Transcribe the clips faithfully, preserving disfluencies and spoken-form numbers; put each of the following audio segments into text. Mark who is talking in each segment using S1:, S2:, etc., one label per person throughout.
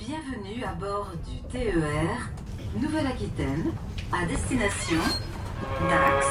S1: Bienvenue à bord du T E R Nouvelle-Aquitaine à destination Dax.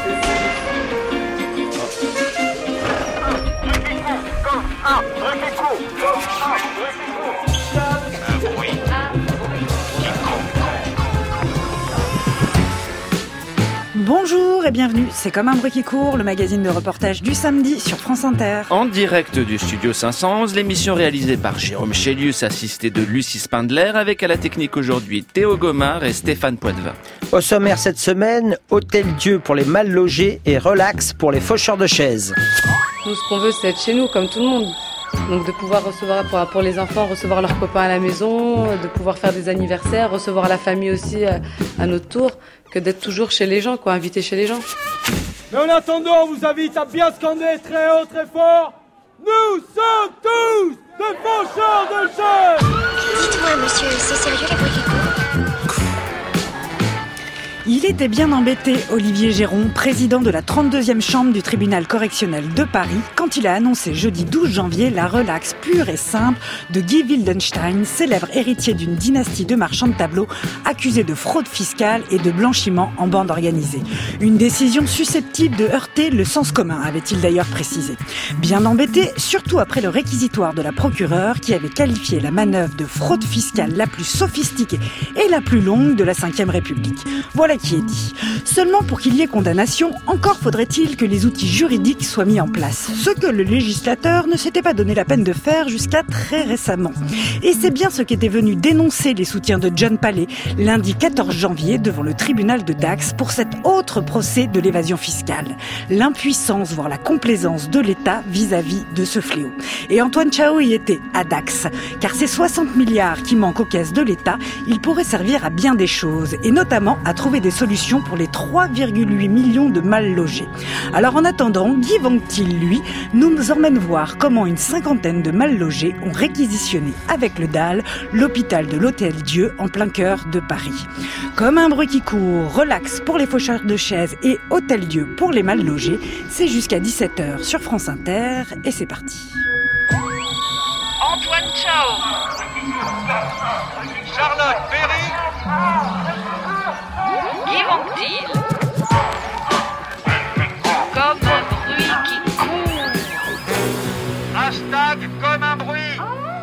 S2: Bonjour et bienvenue, c'est Comme un bruit qui court, le magazine de reportage du samedi sur France Inter.
S3: En direct du studio cinq cent onze, l'émission réalisée par Jérôme Chélius, assisté de Lucie Spindler, avec à la technique aujourd'hui Théo Gomard et Stéphane Poitvin.
S4: Au sommaire cette semaine, Hôtel Dieu pour les mal logés et Relax pour les faucheurs de chaises.
S5: Nous, ce qu'on veut, c'est être chez nous, comme tout le monde. Donc de pouvoir recevoir, pour, pour les enfants, recevoir leurs copains à la maison, de pouvoir faire des anniversaires, recevoir la famille aussi à, à notre tour, que d'être toujours chez les gens, quoi, invité chez les gens.
S6: Mais en attendant, on vous invite à bien scander très haut, très fort. Nous sommes tous des faucheurs de chaises.
S7: Dites-moi, monsieur, c'est sérieux les bruits qui courent ?
S2: Il était bien embêté, Olivier Géron, président de la trente-deuxième chambre du tribunal correctionnel de Paris, quand il a annoncé jeudi douze janvier la relaxe pure et simple de Guy Wildenstein, célèbre héritier d'une dynastie de marchands de tableaux accusé de fraude fiscale et de blanchiment en bande organisée. Une décision susceptible de heurter le sens commun, avait-il d'ailleurs précisé. Bien embêté, surtout après le réquisitoire de la procureure qui avait qualifié la manœuvre de fraude fiscale la plus sophistiquée et la plus longue de la cinquième République. Voilà qui est dit. Seulement pour qu'il y ait condamnation, encore faudrait-il que les outils juridiques soient mis en place. Ce que le législateur ne s'était pas donné la peine de faire jusqu'à très récemment. Et c'est bien ce qu'étaient venus dénoncer les soutiens de John Palais lundi quatorze janvier devant le tribunal de Dax pour cet autre procès de l'évasion fiscale. L'impuissance, voire la complaisance de l'État vis-à-vis de ce fléau. Et Antoine Chao y était à Dax. Car ces soixante milliards qui manquent aux caisses de l'État, ils pourraient servir à bien des choses. Et notamment à trouver des solutions pour les trois virgule huit millions de mal logés. Alors en attendant, Guy Vanctil, lui, nous emmène voir comment une cinquantaine de mal logés ont réquisitionné avec le D A L l'hôpital de l'Hôtel Dieu en plein cœur de Paris. Comme un bruit qui court, Relax pour les faucheurs de chaises et Hôtel Dieu pour les mal logés, c'est jusqu'à dix-sept heures sur France Inter et c'est parti.
S8: Antoine Chao, Charlotte Perry, Guy Vanctil, comme un bruit qui court. Hashtag comme un bruit.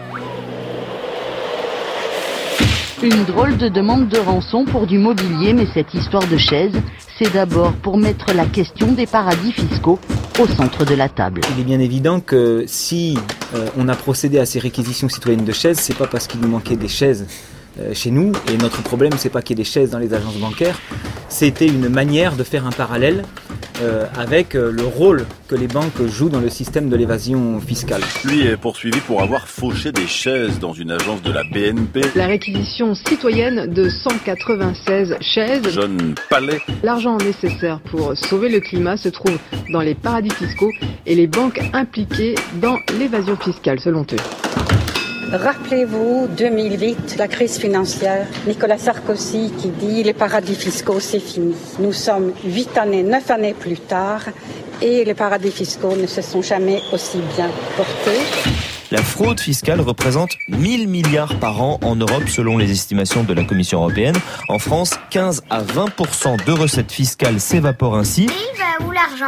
S9: Une drôle de demande de rançon pour du mobilier, mais cette histoire de chaise, c'est d'abord pour mettre la question des paradis fiscaux au centre de la table.
S10: Il est bien évident que si euh, on a procédé à ces réquisitions citoyennes de chaises, c'est pas parce qu'il nous manquait des chaises euh, chez nous, et notre problème c'est pas qu'il y ait des chaises dans les agences bancaires, c'était une manière de faire un parallèle euh, avec euh, le rôle que les banques jouent dans le système de l'évasion fiscale.
S11: Lui est poursuivi pour avoir fauché des chaises dans une agence de la B N P.
S12: La réquisition citoyenne de cent quatre-vingt-seize chaises.
S11: John Palais.
S12: L'argent nécessaire pour sauver le climat se trouve dans les paradis fiscaux et les banques impliquées dans l'évasion fiscale, selon eux.
S13: Rappelez-vous, deux mille huit, la crise financière, Nicolas Sarkozy qui dit les paradis fiscaux, c'est fini. Nous sommes huit années, neuf années plus tard et les paradis fiscaux ne se sont jamais aussi bien portés.
S14: La fraude fiscale représente mille milliards par an en Europe selon les estimations de la Commission européenne. En France, quinze à vingt pour cent de recettes fiscales s'évaporent ainsi.
S7: Et il va où l'argent ?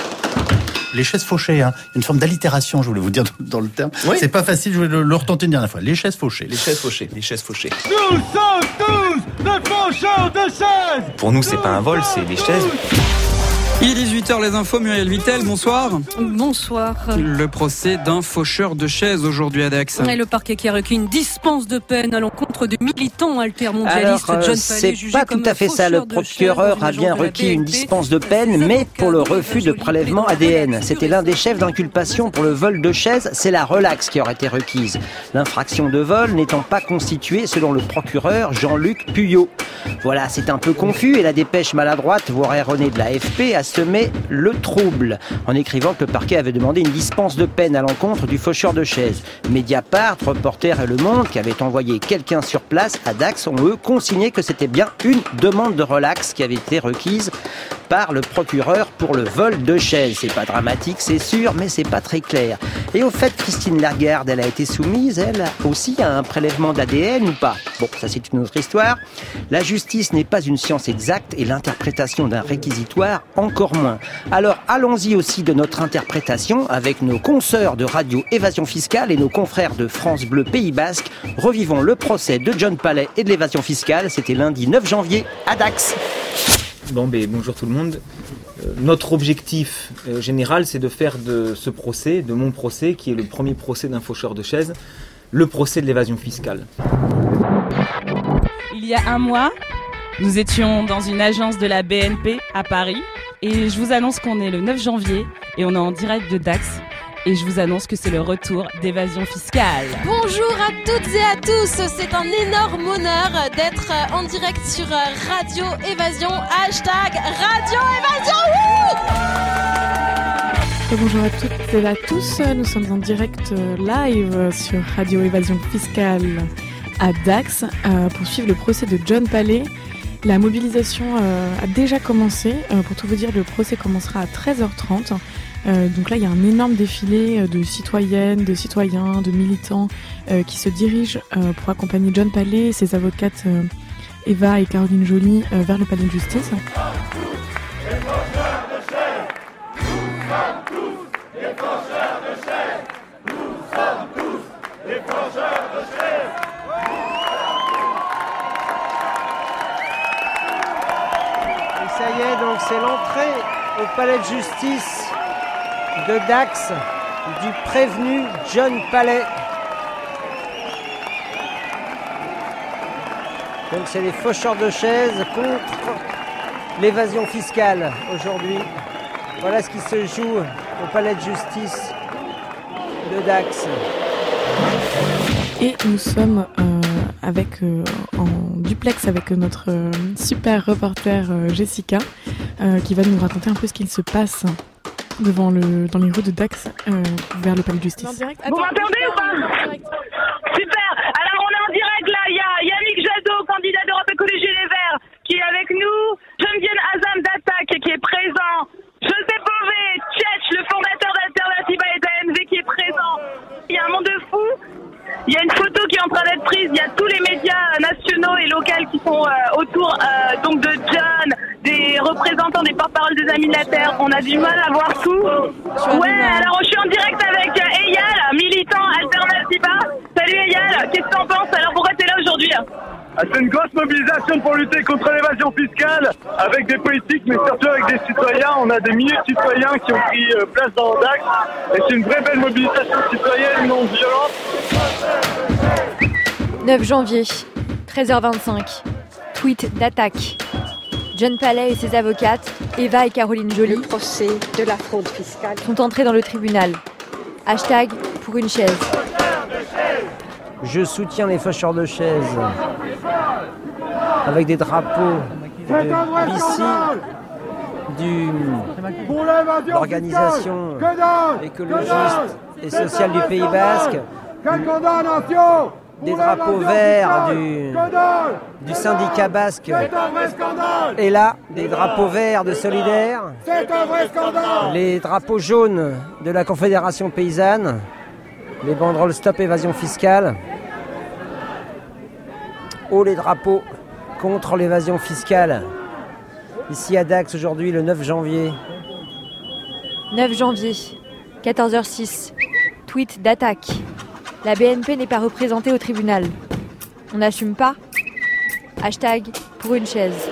S15: Les chaises fauchées, hein. Une forme d'allitération, je voulais vous dire dans le terme. Oui. C'est pas facile, je voulais le, le retenter une dernière fois. Les chaises fauchées.
S14: Les chaises fauchées. Les chaises fauchées.
S6: Nous sommes tous des faucheurs de chaises.
S14: Pour nous, c'est pas un vol, c'est des chaises.
S16: Il est dix-huit heures, les infos, Muriel Vittel, bonsoir.
S17: Bonsoir.
S16: Le procès d'un faucheur de chaises aujourd'hui à Dax.
S17: Et le parquet qui a requis une dispense de peine à l'encontre du militant altermondialiste
S4: Alors,
S17: John
S4: Palais,
S17: jugé
S4: c'est pas
S17: comme
S4: tout à fait ça. Le procureur a bien requis une dispense de peine, mais pour le refus de prélèvement A D N. C'était l'un des chefs d'inculpation pour le vol de chaises. C'est la relaxe qui aurait été requise. L'infraction de vol n'étant pas constituée selon le procureur Jean-Luc Puyot. Voilà, c'est un peu confus et la dépêche maladroite, voire erronée de la A F P a semé le trouble en écrivant que le parquet avait demandé une dispense de peine à l'encontre du faucheur de chaises. Mediapart, Reporter et Le Monde, qui avaient envoyé quelqu'un sur place à Dax, ont eux consigné que c'était bien une demande de relax qui avait été requise par le procureur pour le vol de chaises. C'est pas dramatique, c'est sûr, mais c'est pas très clair. Et au fait, Christine Lagarde, elle a été soumise, elle aussi, à un prélèvement d'A D N ou pas? Bon, ça c'est une autre histoire. La justice n'est pas une science exacte et l'interprétation d'un réquisitoire encore moins. Alors allons-y aussi de notre interprétation avec nos consoeurs de Radio Évasion Fiscale et nos confrères de France Bleu Pays Basque. Revivons le procès de John Palais et de l'évasion fiscale. C'était lundi neuf janvier à Dax.
S10: Bon, ben, bonjour tout le monde. Euh, notre objectif euh, général, c'est de faire de ce procès, de mon procès, qui est le premier procès d'un faucheur de chaises, le procès de l'évasion fiscale.
S18: Il y a un mois, nous étions dans une agence de la B N P à Paris et je vous annonce qu'on est le neuf janvier et on est en direct de Dax. Et je vous annonce que c'est le retour d'Évasion Fiscale.
S19: Bonjour à toutes et à tous, c'est un énorme honneur d'être en direct sur Radio Évasion, hashtag Radio Évasion.
S20: Bonjour à toutes et à tous, nous sommes en direct live sur Radio Évasion Fiscale à Dax pour suivre le procès de John Palais. La mobilisation a déjà commencé, pour tout vous dire le procès commencera à treize heures trente. Euh, donc là, il y a un énorme défilé de citoyennes, de citoyens, de militants euh, qui se dirigent euh, pour accompagner John Palais et ses avocates euh, Eva et Caroline Joly euh, vers le palais de justice.
S4: Et ça y est, donc c'est l'entrée au palais de justice de Dax, du prévenu John Palais. Donc c'est les faucheurs de chaises contre l'évasion fiscale aujourd'hui. Voilà ce qui se joue au palais de justice de Dax.
S20: Et nous sommes euh, avec, euh, en duplex avec notre euh, super reporter euh, Jessica euh, qui va nous raconter un peu ce qu'il se passe devant le, dans les rues de Dax euh, vers le palais de justice.
S21: Vous m'entendez ou pas? Super. Alors on est en direct là, il y a Yannick Jadot, candidat d'Europe Écologie Les Verts, qui est avec nous, Geneviève Azam d'Attaque qui est présent, Joseph Bové, Tchetch, le fondateur d'Alternativa et d'A N V qui est présent. Il y a un monde de fou. Il y a une photo qui est en train d'être prise, il y a tous les médias nationaux et locaux qui sont euh, autour euh, donc de John, des représentants des porte-paroles des Amis de la Terre. On a du mal à voir tout. Ouais, alors je suis en direct avec euh, Eyal, militant Alternativa. Salut Eyal, qu'est-ce que t'en penses? Alors pourquoi t'es là aujourd'hui?
S22: Ah, c'est une grosse mobilisation pour lutter contre l'évasion fiscale, avec des politiques, mais surtout avec des citoyens. On a des milliers de citoyens qui ont pris euh, place dans Dax, et c'est une vraie belle mobilisation citoyenne non violente.
S23: neuf janvier, treize heures vingt-cinq. Tweet d'attaque. John Palais et ses avocates, Eva et Caroline Joly,
S13: le procès de la fraude fiscale,
S23: sont entrés dans le tribunal. Hashtag pour une chaise.
S4: Je soutiens les faucheurs de chaises avec des drapeaux de B C, du, de l'organisation écologiste et sociale du Pays Basque, des drapeaux verts du, du syndicat basque, et là, des drapeaux verts de Solidaire, les drapeaux jaunes de la Confédération paysanne, les banderoles Stop Évasion Fiscale, haut les drapeaux contre l'évasion fiscale. Ici à Dax aujourd'hui le neuf janvier.
S23: neuf janvier, quatorze heures six. Tweet d'attaque. La B N P n'est pas représentée au tribunal. On n'assume pas. Hashtag pour une chaise.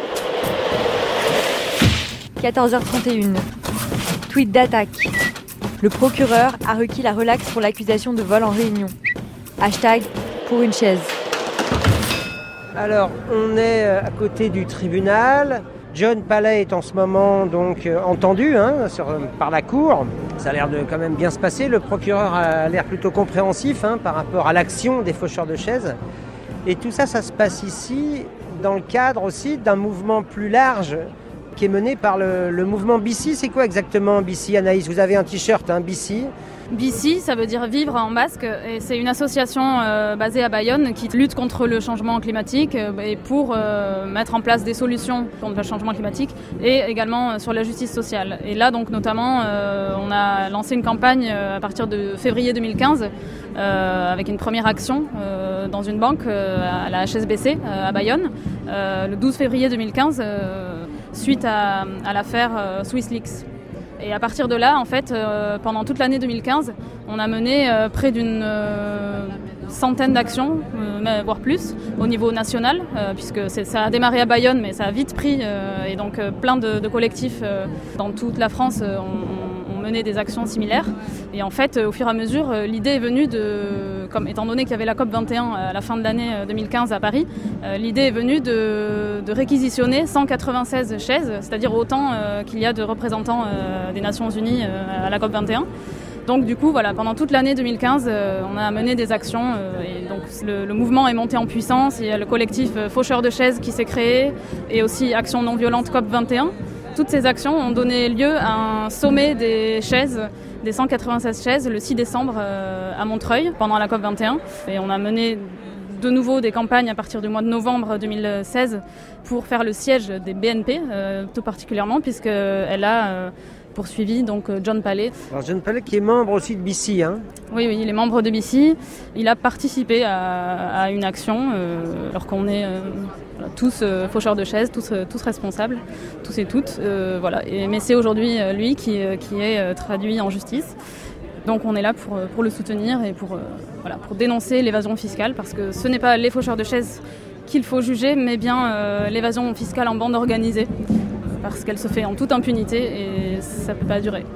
S23: quatorze heures trente et une. Tweet d'attaque. Le procureur a requis la relaxe pour l'accusation de vol en réunion. Hashtag pour une chaise.
S4: Alors, on est à côté du tribunal. John Palais est en ce moment donc euh, entendu hein, sur, par la cour. Ça a l'air de quand même bien se passer. Le procureur a l'air plutôt compréhensif hein, par rapport à l'action des faucheurs de chaises. Et tout ça, ça se passe ici dans le cadre aussi d'un mouvement plus large qui est mené par le, le mouvement B C. C'est quoi exactement B C, Anaïs? Vous avez un t-shirt, hein, B C.
S1: Bici, ça veut dire vivre en basque, et c'est une association euh, basée à Bayonne qui lutte contre le changement climatique euh, et pour euh, mettre en place des solutions contre le changement climatique et également euh, sur la justice sociale. Et là, donc notamment, euh, on a lancé une campagne euh, à partir de février deux mille quinze euh, avec une première action euh, dans une banque euh, à la H S B C euh, à Bayonne, euh, le douze février deux mille quinze, euh, suite à, à l'affaire euh, SwissLeaks. Et à partir de là, en fait, euh, pendant toute l'année deux mille quinze, on a mené euh, près d'une euh, centaine d'actions, euh, voire plus, au niveau national, euh, puisque c'est, ça a démarré à Bayonne, mais ça a vite pris, euh, et donc euh, plein de, de collectifs euh, dans toute la France euh, ont, ont mené des actions similaires. Et en fait, euh, au fur et à mesure, euh, l'idée est venue de, comme étant donné qu'il y avait la COP vingt et un à la fin de l'année deux mille quinze à Paris, euh, l'idée est venue de, de réquisitionner cent quatre-vingt-seize chaises, c'est-à-dire autant euh, qu'il y a de représentants euh, des Nations Unies euh, à la COP vingt et un. Donc du coup, voilà, pendant toute l'année deux mille quinze, euh, on a mené des actions euh, et donc le, le mouvement est monté en puissance. Il y a le collectif euh, Faucheurs de chaises qui s'est créé et aussi Action non violente COP vingt et un. Toutes ces actions ont donné lieu à un sommet des chaises, des cent quatre-vingt-seize chaises, le six décembre euh, à Montreuil pendant la COP vingt et un. Et on a mené de nouveau des campagnes à partir du mois de novembre deux mille seize pour faire le siège des B N P, euh, tout particulièrement, puisqu'elle a euh, poursuivi donc John Palais.
S4: Alors John Palais qui est membre aussi de B C, hein.
S1: Oui, oui, il est membre de B C. Il a participé à, à une action, euh, alors qu'on est euh, voilà, tous euh, faucheurs de chaises, tous, euh, tous responsables, tous et toutes. Euh, voilà. Et, mais c'est aujourd'hui euh, lui qui, euh, qui est euh, traduit en justice. Donc on est là pour, pour le soutenir et pour, euh, voilà, pour dénoncer l'évasion fiscale, parce que ce n'est pas les faucheurs de chaises qu'il faut juger, mais bien euh, l'évasion fiscale en bande organisée, parce qu'elle se fait en toute impunité et ça ne peut pas durer.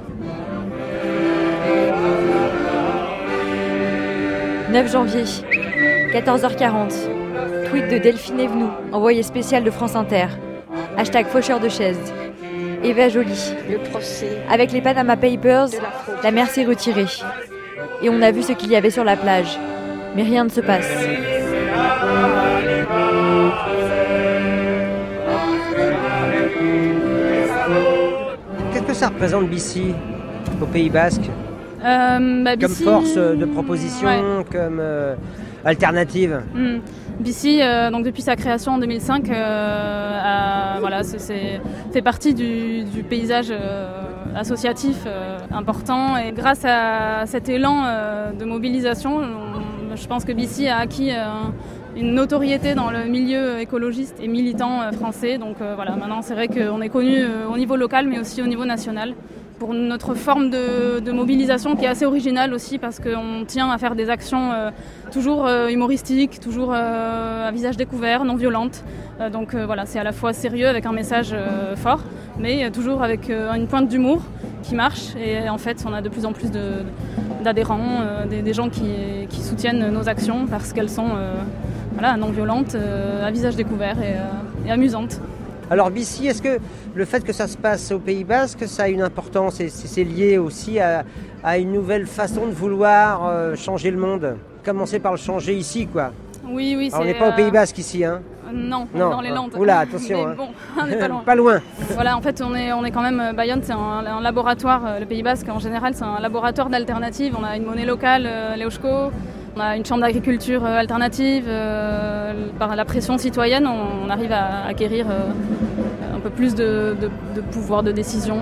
S23: neuf janvier, quatorze heures quarante. Tweet de Delphine Evenou, envoyé spécial de France Inter. Hashtag faucheur de chaises. Eva Joly.
S13: Le procès.
S23: Avec les Panama Papers, la mer s'est retirée. Et on a vu ce qu'il y avait sur la plage. Mais rien ne se passe.
S4: Qu'est-ce que ça représente B C au Pays Basque,
S1: euh, bah, B C...
S4: comme force de proposition, ouais. comme euh, alternative?
S1: mm. B C, euh, donc depuis sa création en deux mille cinq, euh, a, voilà, c'est, c'est, fait partie du, du paysage euh, associatif euh, important. Et grâce à cet élan euh, de mobilisation, on, je pense que B C a acquis euh, une notoriété dans le milieu écologiste et militant euh, français. Donc euh, voilà, maintenant c'est vrai qu'on est connu euh, au niveau local, mais aussi au niveau national, pour notre forme de, de mobilisation qui est assez originale aussi, parce qu'on tient à faire des actions euh, toujours euh, humoristiques, toujours euh, à visage découvert, non violentes. Euh, donc euh, voilà, c'est à la fois sérieux avec un message euh, fort, mais euh, toujours avec euh, une pointe d'humour qui marche. Et en fait, on a de plus en plus de, d'adhérents, euh, des, des gens qui, qui soutiennent nos actions parce qu'elles sont euh, voilà, non violentes, euh, à visage découvert et, euh, et amusantes.
S4: Alors B C, est-ce que le fait que ça se passe au Pays Basque, ça a une importance et c'est lié aussi à, à une nouvelle façon de vouloir euh, changer le monde? Commencer par le changer ici, quoi.
S1: Oui, oui.
S4: Alors, on n'est pas euh... au Pays Basque ici, hein?
S1: Non, on
S4: non,
S1: est dans les Landes.
S4: Oula, attention.
S1: Mais bon, on n'est pas loin.
S4: Pas loin.
S1: Voilà, en fait, on est, on est quand même... Bayonne, c'est un, un laboratoire. Le Pays Basque, en général, c'est un laboratoire d'alternatives. On a une monnaie locale, euh, l'Eusko. On a une chambre d'agriculture euh, alternative. Euh, par la pression citoyenne, on, on arrive à acquérir euh, un peu plus de, de, de pouvoir de décision.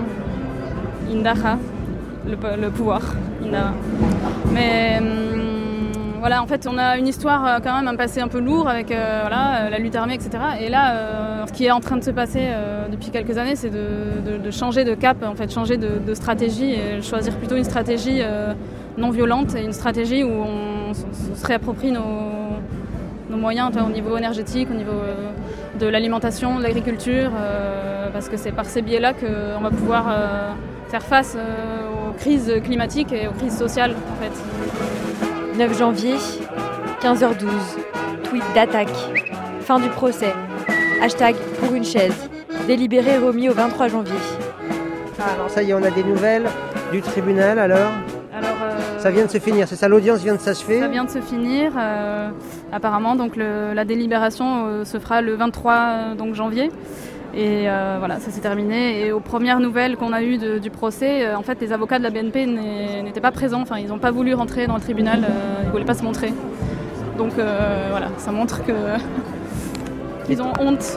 S1: Indara, le, le pouvoir. Indara. Mais... Hum, Voilà, en fait, on a une histoire euh, quand même, un passé un peu lourd avec euh, voilà, la lutte armée, et cetera. Et là, euh, ce qui est en train de se passer euh, depuis quelques années, c'est de, de, de changer de cap, en fait, changer de, de stratégie et choisir plutôt une stratégie euh, non violente et une stratégie où on, on se réapproprie nos, nos moyens au niveau énergétique, au niveau euh, de l'alimentation, de l'agriculture, euh, parce que c'est par ces biais-là qu'on va pouvoir euh, faire face euh, aux crises climatiques et aux crises sociales, en fait.
S23: neuf janvier, quinze heures douze. Tweet d'attaque. Fin du procès. Hashtag pour une chaise. Délibéré remis au vingt-trois janvier.
S4: Ah, alors ça y est, on a des nouvelles du tribunal alors,
S1: alors euh,
S4: ça vient de se finir, c'est ça, l'audience vient de s'achever?
S1: Ça vient de se finir. Euh, apparemment, donc le, la délibération euh, se fera le vingt-trois donc, janvier. Et euh, voilà, ça s'est terminé. Et aux premières nouvelles qu'on a eues de, du procès, euh, en fait, les avocats de la B N P n'étaient pas présents. Enfin, ils n'ont pas voulu rentrer dans le tribunal. Euh, ils ne voulaient pas se montrer. Donc euh, voilà, ça montre que qu'ils ont honte.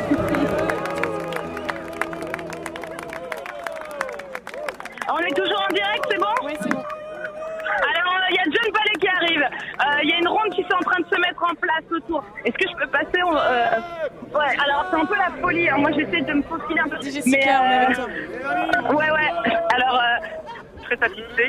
S21: On est toujours en direct, c'est bon?
S1: Oui, c'est bon.
S21: Alors, il y a John Palais qui arrive. Il euh, y a une ronde qui est en train de se mettre en place autour. Est-ce que je peux passer on, euh... Ouais, alors c'est un peu la folie. Hein. Moi, j'essaie de me faufiler un peu.
S1: Jessica,
S21: mais,
S1: on est avec
S21: euh...
S1: toi.
S21: Ouais, ouais. Alors,
S8: euh... très satisfait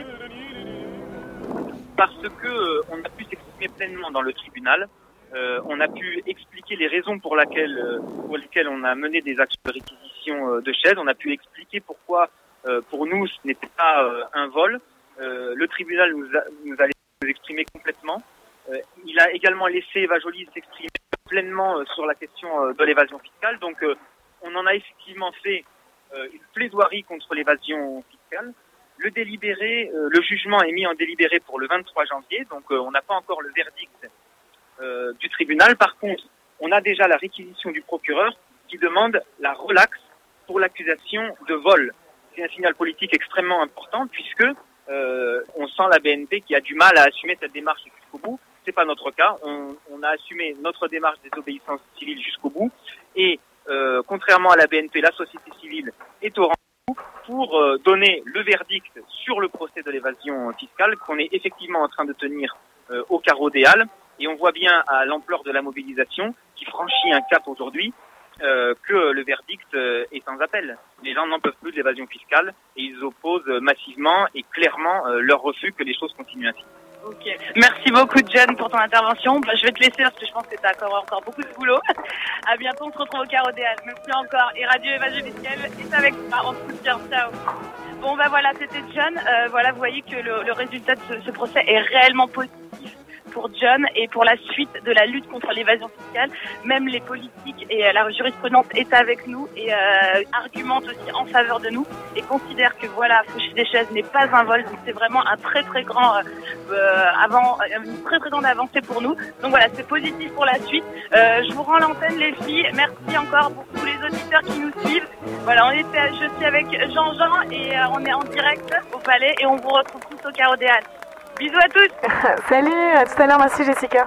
S8: parce que euh, on a pu s'exprimer pleinement dans le tribunal. Euh, on a pu expliquer les raisons pour, laquelle, euh, pour lesquelles on a mené des actions de réquisition euh, de chaises. On a pu expliquer pourquoi, euh, pour nous, ce n'était pas euh, un vol. Euh, le tribunal nous a, nous a laissé nous exprimer complètement. Euh, il a également laissé Eva Joly s'exprimer pleinement euh, sur la question euh, de l'évasion fiscale. Donc, euh, on en a effectivement fait euh, une plaidoirie contre l'évasion fiscale. Le délibéré, euh, le jugement est mis en délibéré pour le vingt-trois janvier. Donc, euh, on n'a pas encore le verdict Euh, du tribunal. Par contre, on a déjà la réquisition du procureur qui demande la relaxe pour l'accusation de vol. C'est un signal politique extrêmement important puisque euh, on sent la B N P qui a du mal à assumer cette démarche jusqu'au bout. C'est pas notre cas. On, on a assumé notre démarche des obéissances civiles jusqu'au bout et euh, contrairement à la B N P, la société civile est au rendez-vous pour euh, donner le verdict sur le procès de l'évasion fiscale qu'on est effectivement en train de tenir euh, au carreau des Halles. Et on voit bien à l'ampleur de la mobilisation qui franchit un cap aujourd'hui euh, que le verdict euh, est sans appel. Les gens n'en peuvent plus de l'évasion fiscale et ils opposent massivement et clairement euh, leur refus que les choses continuent ainsi.
S21: Ok. Merci beaucoup Jen pour ton intervention. Bah, je vais te laisser parce que je pense que tu as encore, encore beaucoup de boulot. À bientôt, on se retrouve au carreau des Halles. Merci encore. Et Radio Évasion Fiscale est avec toi. On se soutient. Ciao. Bon bah voilà, c'était John. Euh, voilà, vous voyez que le, le résultat de ce, ce procès est réellement positif pour John et pour la suite de la lutte contre l'évasion fiscale. Même les politiques et la jurisprudence est avec nous et euh, argumente aussi en faveur de nous et considère que voilà, faucher des chaises n'est pas un vol. Donc c'est vraiment un très très grand euh, avant, une très très grande avancée pour nous. Donc voilà, c'est positif pour la suite. Euh, je vous rends l'antenne les filles. Merci encore pour tous les auditeurs qui nous suivent. Voilà, on était, je suis avec Jean-Jean et euh, on est en direct au Palais et on vous retrouve tous au carreau des Halles. Bisous à tous.
S20: Salut, à tout à l'heure, merci Jessica.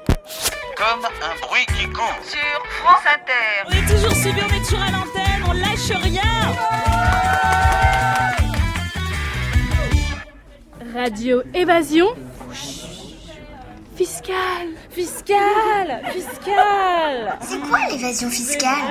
S8: Comme un bruit qui court.
S19: Sur France Inter.
S18: On est toujours suivis, on est toujours à l'antenne, on lâche rien.
S1: Radio Évasion Fiscale.
S18: Fiscale. Fiscale.
S7: C'est quoi l'évasion fiscale?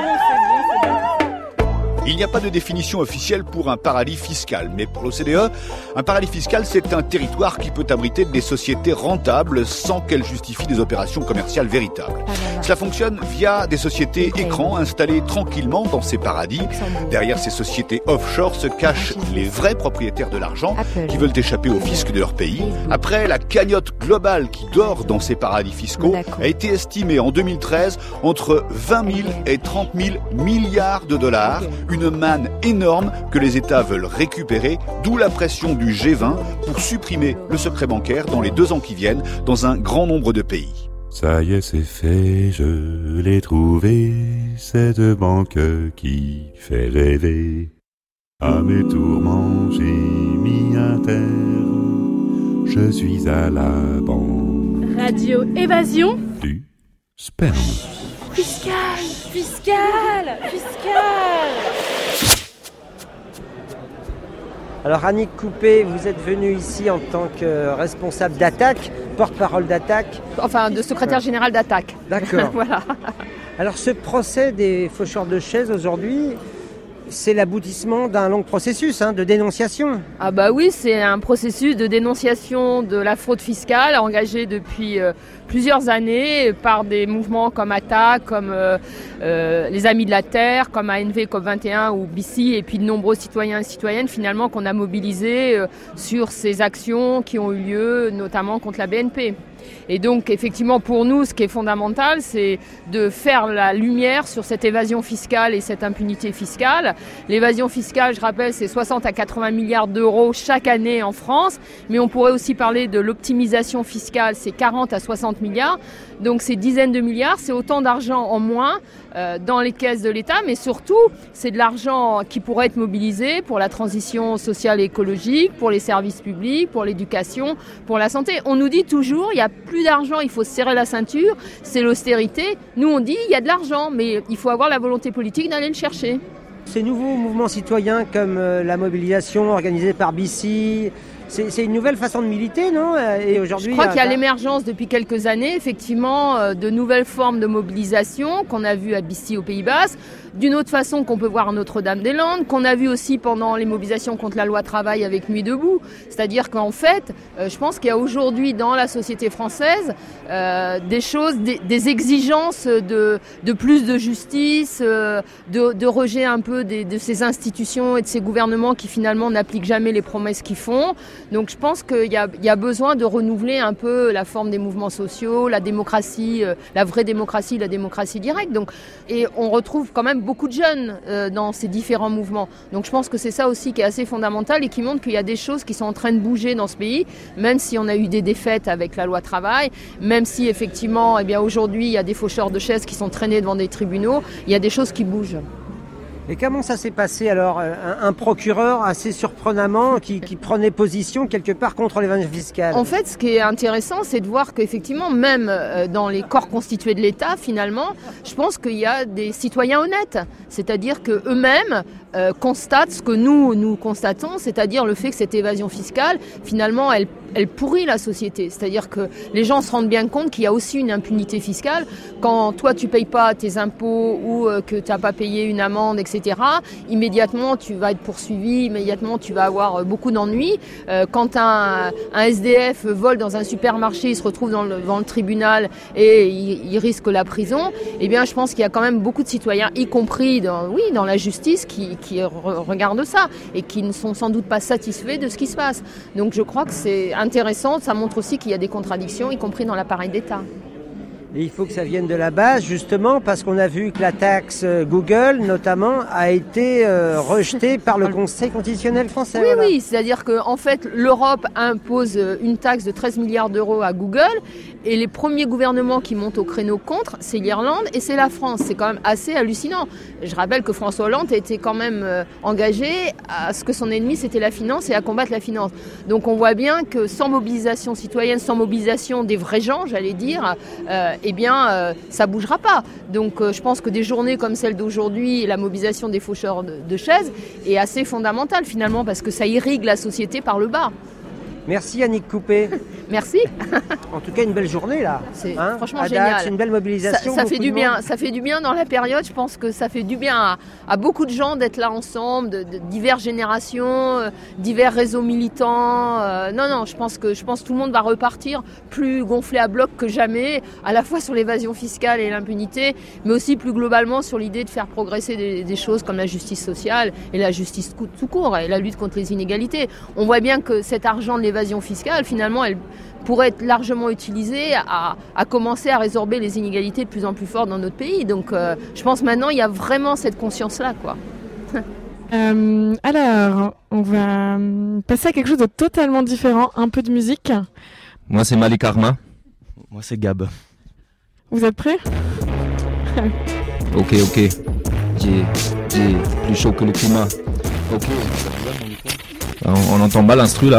S2: Il n'y a pas de définition officielle pour un paradis fiscal, mais pour l'O C D E, un paradis fiscal, c'est un territoire qui peut abriter des sociétés rentables sans qu'elles justifient des opérations commerciales véritables. Cela fonctionne via des sociétés écrans installées tranquillement dans ces paradis. Derrière ces sociétés offshore se cachent les vrais propriétaires de l'argent qui veulent échapper au fisc de leur pays. Après, la cagnotte globale qui dort dans ces paradis fiscaux a été estimée en deux mille treize entre vingt mille et trente mille milliards de dollars. Une manne énorme que les États veulent récupérer, d'où la pression du G vingt pour supprimer le secret bancaire dans les deux ans qui viennent dans un grand nombre de pays.
S3: Ça y est, c'est fait, je l'ai trouvé, cette banque qui fait rêver. À mes tourments, j'ai mis un terme, je suis à la banque.
S1: Radio Évasion
S3: Du sperme.
S18: Fiscale, fiscale, fiscale.
S4: Alors Annick Coupé, vous êtes venue ici en tant que responsable d'Attaque, porte-parole d'Attaque.
S5: Enfin, de secrétaire général d'Attaque.
S4: D'accord.
S5: Voilà.
S4: Alors ce procès des faucheurs de chaises aujourd'hui, c'est l'aboutissement d'un long processus hein, de dénonciation.
S5: Ah bah oui, c'est un processus de dénonciation de la fraude fiscale engagé depuis euh, plusieurs années par des mouvements comme Attaque, comme euh, euh, les Amis de la Terre, comme A N V C O P vingt et un ou B C et puis de nombreux citoyens et citoyennes finalement qu'on a mobilisés euh, sur ces actions qui ont eu lieu notamment contre la B N P. Et donc, effectivement, pour nous, ce qui est fondamental, c'est de faire la lumière sur cette évasion fiscale et cette impunité fiscale. L'évasion fiscale, je rappelle, c'est soixante à quatre-vingts milliards d'euros chaque année en France, mais on pourrait aussi parler de l'optimisation fiscale, c'est quarante à soixante milliards. Donc, ces dizaines de milliards, c'est autant d'argent en moins euh, dans les caisses de l'État, mais surtout, c'est de l'argent qui pourrait être mobilisé pour la transition sociale et écologique, pour les services publics, pour l'éducation, pour la santé. On nous dit toujours, il n'y a plus d'argent, il faut se serrer la ceinture, c'est l'austérité. Nous, on dit, il y a de l'argent, mais il faut avoir la volonté politique d'aller le chercher.
S4: Ces nouveaux mouvements citoyens comme euh, la mobilisation organisée par B C, c'est, c'est une nouvelle façon de militer, non ? Et aujourd'hui,
S5: je crois
S4: euh,
S5: qu'il y a l'émergence depuis quelques années, effectivement, euh, de nouvelles formes de mobilisation qu'on a vues à B C, au Pays Basque, d'une autre façon qu'on peut voir à Notre-Dame-des-Landes, qu'on a vu aussi pendant les mobilisations contre la loi travail avec Nuit debout. C'est-à-dire qu'en fait, euh, je pense qu'il y a aujourd'hui dans la société française euh, des choses, des, des exigences de, de plus de justice, euh, de, de rejet un peu des, de ces institutions et de ces gouvernements qui finalement n'appliquent jamais les promesses qu'ils font. Donc je pense qu'il y a, il y a besoin de renouveler un peu la forme des mouvements sociaux, la démocratie, euh, la vraie démocratie, la démocratie directe. Donc, et on retrouve quand même beaucoup de jeunes euh, dans ces différents mouvements. Donc je pense que c'est ça aussi qui est assez fondamental et qui montre qu'il y a des choses qui sont en train de bouger dans ce pays, même si on a eu des défaites avec la loi travail, même si effectivement, eh bien, aujourd'hui, il y a des faucheurs de chaises qui sont traînés devant des tribunaux, il y a des choses qui bougent.
S4: Et comment ça s'est passé alors ? Un, un procureur assez surprenamment qui, qui prenait position quelque part contre l'évasion fiscale.
S5: En fait, ce qui est intéressant, c'est de voir qu'effectivement, même dans les corps constitués de l'État, finalement, je pense qu'il y a des citoyens honnêtes. C'est-à-dire qu'eux-mêmes euh, constatent ce que nous, nous constatons, c'est-à-dire le fait que cette évasion fiscale, finalement, elle, elle pourrit la société. C'est-à-dire que les gens se rendent bien compte qu'il y a aussi une impunité fiscale. Quand toi, tu ne payes pas tes impôts ou euh, que tu n'as pas payé une amende, et cetera, immédiatement, tu vas être poursuivi, immédiatement, tu vas avoir beaucoup d'ennuis. Euh, quand un, un S D F vole dans un supermarché, il se retrouve dans le, dans le tribunal et il, il risque la prison, eh bien, je pense qu'il y a quand même beaucoup de citoyens, y compris dans, oui, dans la justice, qui, qui re- regardent ça et qui ne sont sans doute pas satisfaits de ce qui se passe. Donc, je crois que c'est intéressant. Ça montre aussi qu'il y a des contradictions, y compris dans l'appareil d'État.
S4: Et il faut que ça vienne de la base, justement, parce qu'on a vu que la taxe Google, notamment, a été euh, rejetée par le Conseil constitutionnel français.
S5: Oui,
S4: voilà.
S5: oui, c'est-à-dire qu'en fait, l'Europe impose une taxe de treize milliards d'euros à Google, et les premiers gouvernements qui montent au créneau contre, c'est l'Irlande et c'est la France. C'est quand même assez hallucinant. Je rappelle que François Hollande était quand même euh, engagé à ce que son ennemi, c'était la finance et à combattre la finance. Donc on voit bien que sans mobilisation citoyenne, sans mobilisation des vrais gens, j'allais dire, euh, eh bien, euh, ça ne bougera pas. Donc euh, je pense que des journées comme celle d'aujourd'hui, la mobilisation des faucheurs de, de chaises est assez fondamentale finalement, parce que ça irrigue la société par le bas.
S4: Merci Annick Coupé.
S5: Merci.
S4: En tout cas, une belle journée là.
S5: C'est
S4: hein
S5: franchement
S4: à
S5: génial.
S4: Dax, une belle mobilisation.
S5: Ça, ça fait du
S4: de
S5: bien.
S4: monde.
S5: Ça fait du bien dans la période. Je pense que ça fait du bien à, à beaucoup de gens d'être là ensemble, de, de diverses générations, euh, divers réseaux militants. Euh, non, non. Je pense que je pense que tout le monde va repartir plus gonflé à bloc que jamais, à la fois sur l'évasion fiscale et l'impunité, mais aussi plus globalement sur l'idée de faire progresser des, des choses comme la justice sociale et la justice tout court et la lutte contre les inégalités. On voit bien que cet argent de l'évasion fiscale, finalement, elle pourrait être largement utilisée à, à commencer à résorber les inégalités de plus en plus fortes dans notre pays. Donc euh, je pense maintenant il y a vraiment cette conscience-là, quoi.
S20: euh, alors, on va passer à quelque chose de totalement différent, un peu de musique.
S14: Moi c'est Malik Arma. Moi c'est Gab.
S20: Vous êtes prêts?
S14: Ok, ok. J'ai, j'ai plus chaud que le climat. Ok. On, on entend mal l'instru là.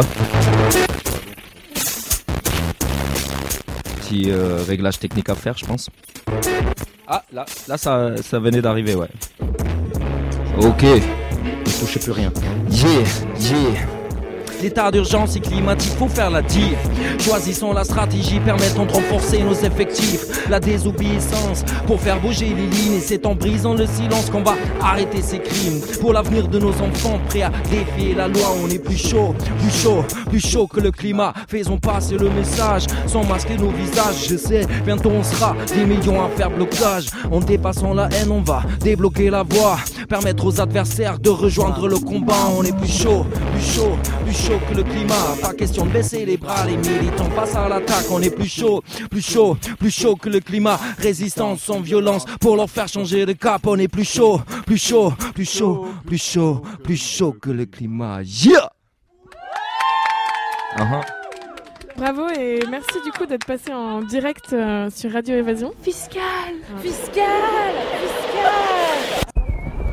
S14: Petit euh, réglage technique à faire, je pense. Ah, là, là ça, ça venait d'arriver, ouais. Ok. Ne touchez plus rien. Yeah, yeah.
S9: L'état d'urgence et climatique, faut faire la diff. Choisissons la stratégie permettant de renforcer nos effectifs. La désobéissance pour faire bouger les lignes. Et c'est en brisant le silence qu'on va arrêter ces crimes. Pour l'avenir de nos enfants, prêts à défier la loi. On est plus chaud, plus chaud, plus chaud que le climat. Faisons passer le message sans masquer nos visages. Je sais, bientôt on sera des millions à faire blocage. En dépassant la haine, on va débloquer la voie. Permettre aux adversaires de rejoindre le combat. On est plus chaud, plus chaud, plus plus chaud que le climat. Pas question de baisser les bras, les militants passent à l'attaque. On est plus chaud, plus chaud, plus chaud que le climat. Résistance sans violence pour leur faire changer de cap. On est plus chaud, plus chaud, plus chaud, plus chaud, plus chaud que le climat. Yeah!
S20: Uh-huh. Bravo et merci du coup d'être passé en direct euh, sur Radio Évasion.
S19: Fiscal,
S20: ouais.
S19: fiscal, fiscal.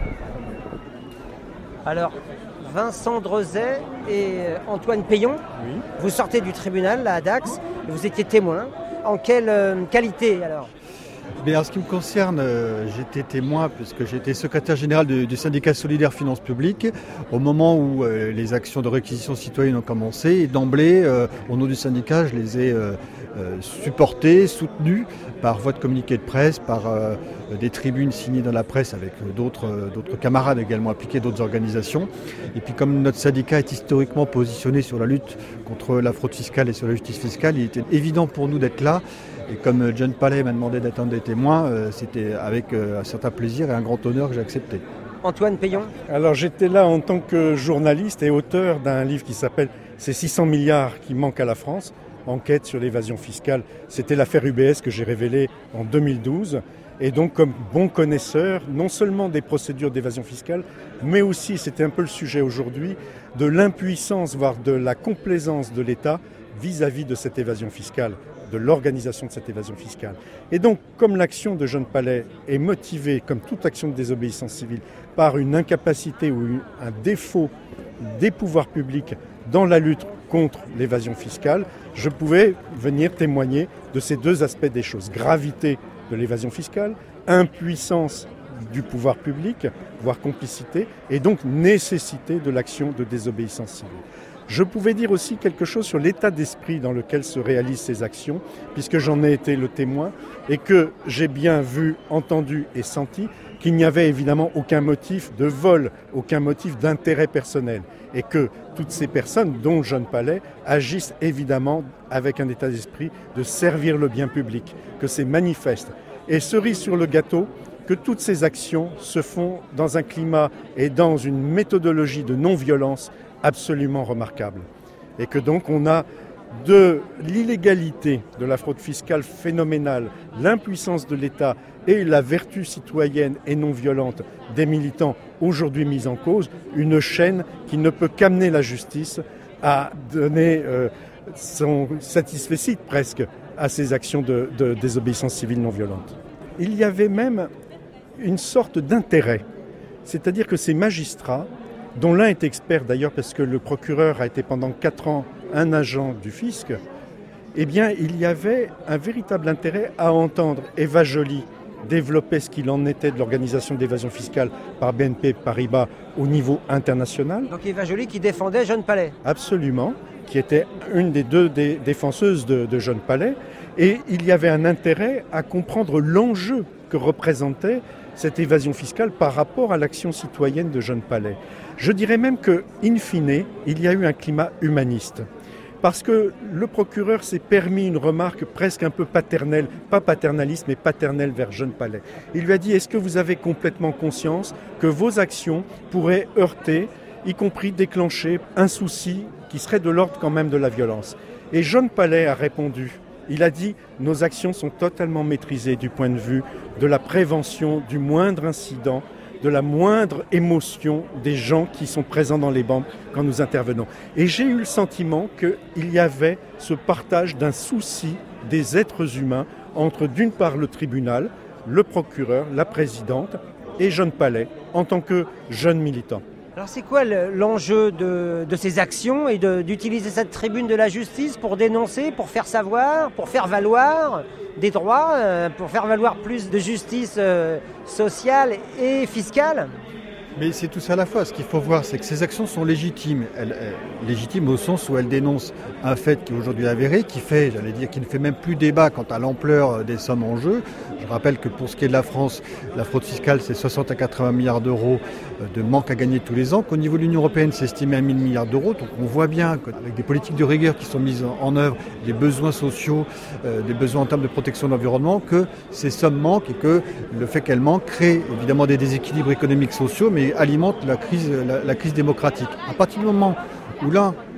S4: Alors, Vincent Drezet et Antoine Payon, oui. Vous sortez du tribunal là, à Dax, et vous étiez témoin. En quelle euh, qualité alors ?
S11: Mais en ce qui me concerne, euh, j'étais témoin puisque j'étais secrétaire général du, du syndicat solidaire Finances Publiques au moment où euh, les actions de réquisition citoyenne ont commencé. Et d'emblée, euh, au nom du syndicat, je les ai euh, euh, supportés, soutenus par voie de communiqué de presse, par euh, des tribunes signées dans la presse avec d'autres, euh, d'autres camarades également impliqués, d'autres organisations. Et puis comme notre syndicat est historiquement positionné sur la lutte contre la fraude fiscale et sur la justice fiscale, il était évident pour nous d'être là. Et comme John Palais m'a demandé d'attendre des témoins, euh, c'était avec euh, un certain plaisir et un grand honneur que j'ai accepté.
S4: Antoine Payon.
S12: Alors j'étais là en tant que journaliste et auteur d'un livre qui s'appelle « Ces six cents milliards qui manquent à la France », enquête sur l'évasion fiscale. C'était l'affaire U B S que j'ai révélée en deux mille douze. Et donc comme bon connaisseur, non seulement des procédures d'évasion fiscale, mais aussi, c'était un peu le sujet aujourd'hui, de l'impuissance, voire de la complaisance de l'État vis-à-vis de cette évasion fiscale, de l'organisation de cette évasion fiscale. Et donc, comme l'action de John Palais est motivée, comme toute action de désobéissance civile, par une incapacité ou un défaut des pouvoirs publics dans la lutte contre l'évasion fiscale, je pouvais venir témoigner de ces deux aspects des choses. Gravité de l'évasion fiscale, impuissance du pouvoir public, voire complicité, et donc nécessité de l'action de désobéissance civile. Je pouvais dire aussi quelque chose sur l'état d'esprit dans lequel se réalisent ces actions, puisque j'en ai été le témoin, et que j'ai bien vu, entendu et senti qu'il n'y avait évidemment aucun motif de vol, aucun motif d'intérêt personnel, et que toutes ces personnes, dont John Palais, agissent évidemment avec un état d'esprit de servir le bien public, que c'est manifeste. Et cerise sur le gâteau, que toutes ces actions se font dans un climat et dans une méthodologie de non-violence absolument remarquable. Et que donc on a de l'illégalité de la fraude fiscale phénoménale, l'impuissance de l'État et la vertu citoyenne et non violente des militants aujourd'hui mise en cause, une chaîne qui ne peut qu'amener la justice à donner euh, son satisfecit presque à ces actions de, de désobéissance civile non violente. Il y avait même une sorte d'intérêt, c'est-à-dire que ces magistrats, dont l'un est expert d'ailleurs parce que le procureur a été pendant quatre ans un agent du fisc, eh bien il y avait un véritable intérêt à entendre Eva Joly développer ce qu'il en était de l'organisation d'évasion fiscale par B N P Paribas au niveau international.
S4: Donc Eva Joly qui défendait John Palais.
S12: Absolument, qui était une des deux des défenseuses de, de John Palais. Et il y avait un intérêt à comprendre l'enjeu que représentait cette évasion fiscale par rapport à l'action citoyenne de John Palais. Je dirais même que, in fine, il y a eu un climat humaniste. Parce que le procureur s'est permis une remarque presque un peu paternelle, pas paternaliste, mais paternelle vers John Palais. Il lui a dit, est-ce que vous avez complètement conscience que vos actions pourraient heurter, y compris déclencher un souci qui serait de l'ordre quand même de la violence? Et John Palais a répondu, il a dit, nos actions sont totalement maîtrisées du point de vue de la prévention du moindre incident, de la moindre émotion des gens qui sont présents dans les banques quand nous intervenons. Et j'ai eu le sentiment qu'il y avait ce partage d'un souci des êtres humains entre d'une part le tribunal, le procureur, la présidente et John Palais en tant que jeune militant.
S4: Alors c'est quoi l'enjeu de, de ces actions et de, d'utiliser cette tribune de la justice pour dénoncer, pour faire savoir, pour faire valoir des droits, euh, pour faire valoir plus de justice euh, sociale et fiscale?
S11: Mais c'est tout ça à la fois. Ce qu'il faut voir, c'est que ces actions sont légitimes. Elles, elles, légitimes au sens où elles dénoncent un fait qui est aujourd'hui avéré, qui fait, j'allais dire, qui ne fait même plus débat quant à l'ampleur des sommes en jeu. Je rappelle que pour ce qui est de la France, la fraude fiscale, c'est soixante à quatre-vingts milliards d'euros de manque à gagner tous les ans. Qu'au niveau de l'Union européenne, c'est estimé à mille milliards d'euros. Donc on voit bien qu'avec des politiques de rigueur qui sont mises en œuvre, des besoins sociaux, euh, des besoins en termes de protection de l'environnement, que ces sommes manquent et que le fait qu'elles manquent crée évidemment des déséquilibres économiques sociaux, mais alimente la crise, la, la crise démocratique. À partir du moment où l'un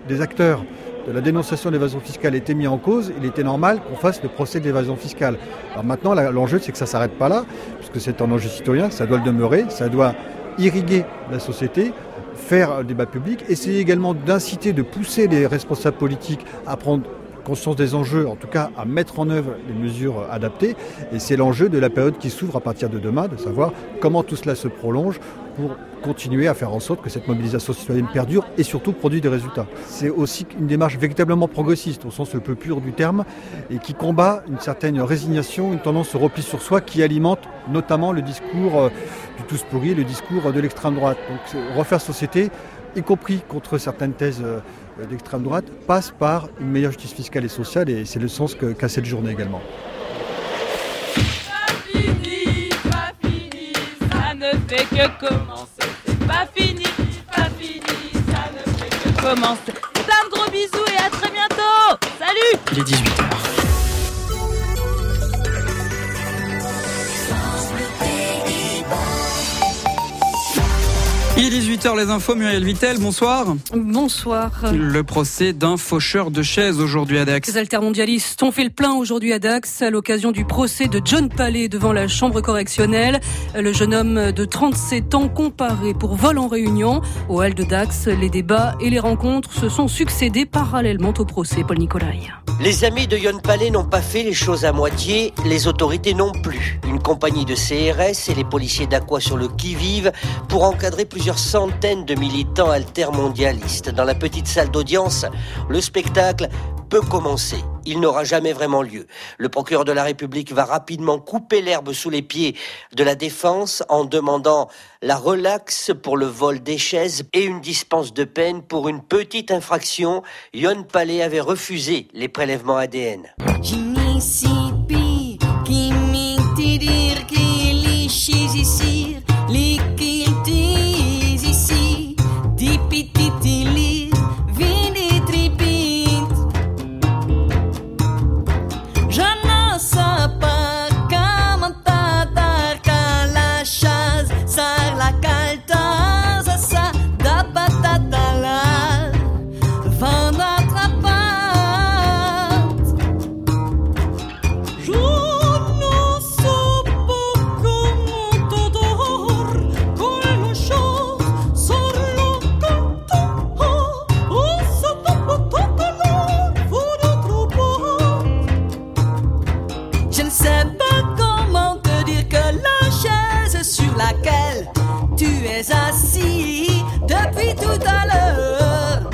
S11: des acteurs de la dénonciation de l'évasion fiscale était mis en cause, il était normal qu'on fasse le procès de l'évasion fiscale. Alors maintenant, l'enjeu, c'est que ça ne s'arrête pas là, puisque c'est un enjeu citoyen, ça doit le demeurer, ça doit irriguer la société, faire un débat public, essayer également d'inciter, de pousser les responsables politiques à prendre conscience des enjeux, en tout cas à mettre en œuvre les mesures adaptées. Et c'est l'enjeu de la période qui s'ouvre à partir de demain, de savoir comment tout cela se prolonge pour continuer à faire en sorte que cette mobilisation citoyenne perdure et surtout produit des résultats. C'est aussi une démarche véritablement progressiste, au sens le plus pur du terme, et qui combat une certaine résignation, une tendance au repli sur soi qui alimente notamment le discours du tous pourri, le discours de l'extrême droite. Donc refaire société, y compris contre certaines thèses d'extrême droite, passe par une meilleure justice fiscale et sociale, et c'est le sens que, qu'a cette journée également.
S18: Pas fini, pas fini, ça ne fait que commencer. C'est pas fini, pas fini, ça ne fait que commencer. Plein de gros bisous et à très bientôt. Salut.
S6: Il est dix-huit heures. Il est dix-huit heures, les infos, Muriel Vittel, bonsoir.
S17: Bonsoir.
S6: Le procès d'un faucheur de chaises aujourd'hui à Dax.
S17: Les altermondialistes ont fait le plein aujourd'hui à Dax à l'occasion du procès de John Palais devant la chambre correctionnelle. Le jeune homme de trente-sept ans comparé pour vol en réunion. Au hall de Dax, les débats et les rencontres se sont succédés parallèlement au procès. Paul Nicolai.
S4: Les amis de John Palais n'ont pas fait les choses à moitié, les autorités non plus. Une compagnie de C R S et les policiers d'Aqua sur le qui-vive pour encadrer plusieurs centaines de militants altermondialistes. Dans la petite salle d'audience, le spectacle peut commencer. Il n'aura jamais vraiment lieu. Le procureur de la République va rapidement couper l'herbe sous les pieds de la défense en demandant la relaxe pour le vol des chaises et une dispense de peine pour une petite infraction. John Palais avait refusé les prélèvements A D N.
S15: Assis depuis tout à l'heure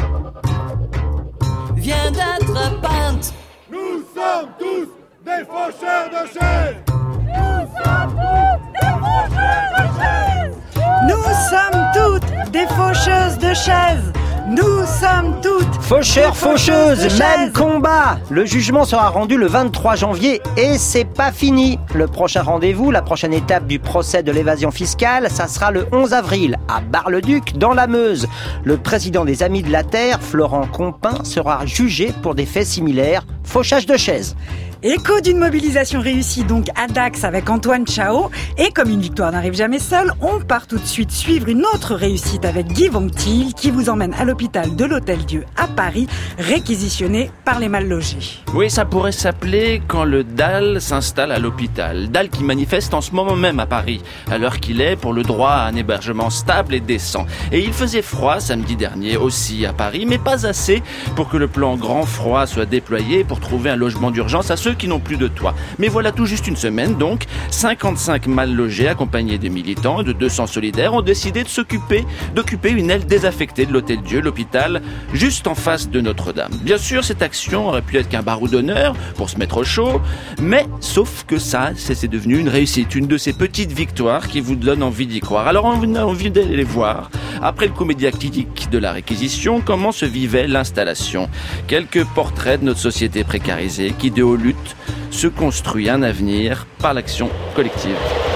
S15: vient d'être peinte.
S22: Nous sommes tous des faucheurs de chaises.
S15: Nous sommes tous des faucheurs de chaises.
S16: Nous sommes toutes des faucheuses de chaises. Nous sommes toutes
S4: Faucheurs, faucheuses, même combat. Le jugement sera rendu le vingt-trois janvier et c'est pas fini. Le prochain rendez-vous, la prochaine étape du procès de l'évasion fiscale, ça sera le onze avril à Bar-le-Duc dans la Meuse. Le président des Amis de la Terre, Florent Compin, sera jugé pour des faits similaires, fauchage de chaises.
S16: Écho d'une mobilisation réussie donc à Dax avec Antoine Chao. Et comme une victoire n'arrive jamais seule, on part tout de suite suivre une autre réussite avec Guy Vontil qui vous emmène à l'hôpital de l'Hôtel-Dieu à Paris, réquisitionné par les mal logés.
S24: Oui, ça pourrait s'appeler quand le D A L s'installe à l'hôpital. D A L qui manifeste en ce moment même à Paris, à l'heure qu'il est, pour le droit à un hébergement stable et décent. Et il faisait froid samedi dernier aussi à Paris, mais pas assez pour que le plan grand froid soit déployé pour trouver un logement d'urgence à ceux qui n'ont plus de toit. Mais voilà, tout juste une semaine donc, cinquante-cinq mal logés accompagnés des militants et de deux cents solidaires ont décidé de s'occuper, d'occuper une aile désaffectée de l'Hôtel-Dieu, l'hôpital juste en face de Notre-Dame. Bien sûr, cette action aurait pu être qu'un barreau d'honneur pour se mettre au chaud, mais sauf que ça, c'est devenu une réussite, une de ces petites victoires qui vous donnent envie d'y croire. Alors on a envie d'aller les voir, après le comédie activique de la réquisition, comment se vivait l'installation. Quelques portraits de notre société précarisée qui, de haut lutte, se construit un avenir par l'action collective.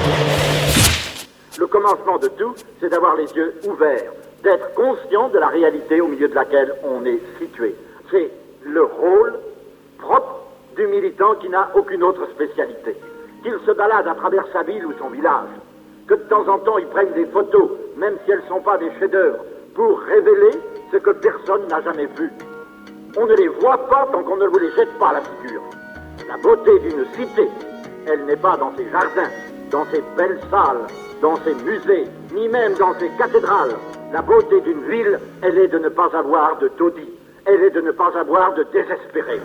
S25: Le commencement de tout, c'est d'avoir les yeux ouverts, d'être conscient de la réalité au milieu de laquelle on est situé. C'est le rôle propre du militant qui n'a aucune autre spécialité. Qu'il se balade à travers sa ville ou son village, que de temps en temps il prenne des photos, même si elles ne sont pas des chefs-d'œuvre, pour révéler ce que personne n'a jamais vu. On ne les voit pas tant qu'on ne vous les jette pas à la figure. La beauté d'une cité, elle n'est pas dans ses jardins, dans ses belles salles, dans ses musées, ni même dans ses cathédrales. La beauté d'une ville, elle est de ne pas avoir de taudis. Elle est de ne pas avoir de désespérés.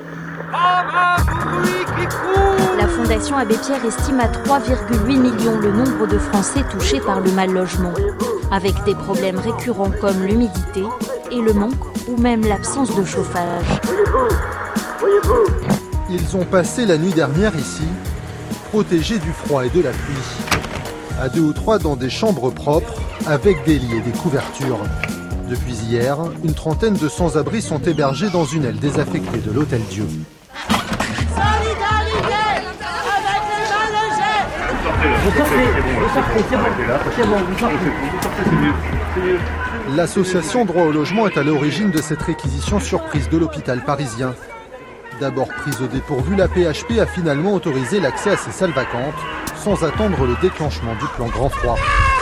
S8: La Fondation Abbé Pierre estime à trois virgule huit millions le nombre de Français touchés par le mal-logement, avec des problèmes récurrents comme l'humidité et le manque ou même l'absence de chauffage.
S25: Voyez-vous, voyez-vous.
S10: Ils ont passé la nuit dernière ici, protégés du froid et de la pluie, à deux ou trois dans des chambres propres, avec des lits et des couvertures. Depuis hier, une trentaine de sans-abri sont hébergés dans une aile désaffectée de l'Hôtel Dieu.
S15: Solidarité avec les mal-logés. Vous sortez, vous sortez, c'est bon, c'est bon, vous sortez, vous sortez, c'est mieux, c'est mieux.
S10: L'association Droit au logement est à l'origine de cette réquisition surprise de l'hôpital parisien. D'abord prise au dépourvu, la P H P a finalement autorisé l'accès à ces salles vacantes, sans attendre le déclenchement du plan grand froid.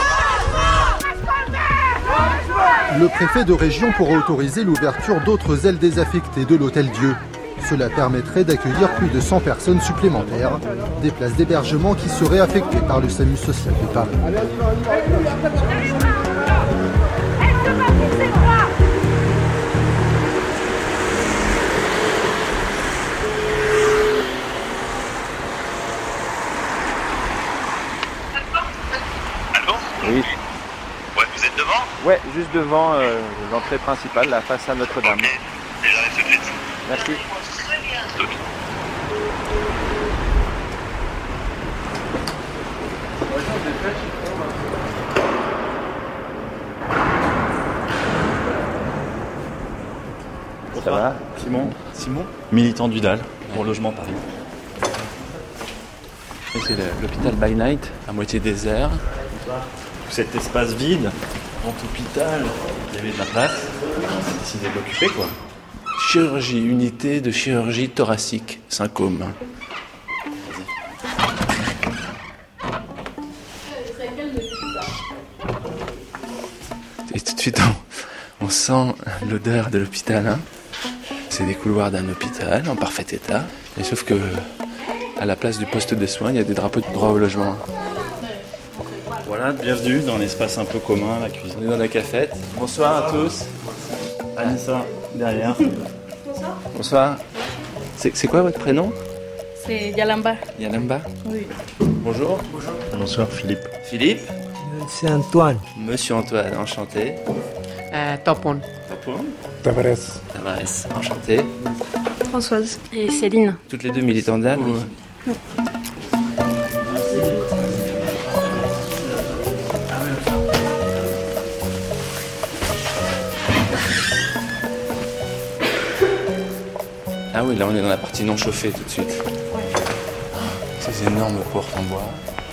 S10: Le préfet de région pourra autoriser l'ouverture d'autres ailes désaffectées de l'Hôtel Dieu. Cela permettrait d'accueillir plus de cent personnes supplémentaires, des places d'hébergement qui seraient affectées par le SAMU social de Paris.
S13: Oui.
S21: Ouais, vous êtes devant ?
S13: Ouais, juste devant euh, l'entrée principale, la façade Notre-Dame.
S21: Ok, et j'arrive tout de suite.
S13: Merci.
S21: Tout.
S13: Ça va ?
S23: Simon, Simon, militant du D A L pour Logement Paris.
S24: C'est le- l'hôpital by night, à moitié désert.
S23: Cet espace vide, grand hôpital, il y avait de la place, on a décidé de l'occuper quoi.
S24: Chirurgie, unité de chirurgie thoracique, Saint-Côme. Et tout de suite, on, on sent l'odeur de l'hôpital. Hein. C'est des couloirs d'un hôpital en parfait état. Et sauf que, à la place du poste de soins, il y a des drapeaux de droit au logement.
S23: Voilà, bienvenue dans l'espace un peu commun, la cuisine.
S24: On est dans la cafette. Bonsoir à tous.
S23: Anissa, derrière.
S19: Bonsoir.
S24: Bonsoir. C'est c'est quoi votre prénom?
S19: C'est Yalamba.
S24: Yalamba.
S19: Oui.
S24: Bonjour.
S23: Bonjour. Bonsoir Philippe.
S24: Philippe.
S26: C'est Antoine.
S24: Monsieur Antoine, enchanté.
S26: Euh, Topon.
S24: Topon.
S26: Tavares.
S24: Tavares, enchanté.
S19: Françoise. Et Céline.
S24: Toutes les deux militantes d'A L.
S19: Oui.
S24: Ah oui, là on est dans la partie non chauffée tout de suite. Ces énormes portes en bois.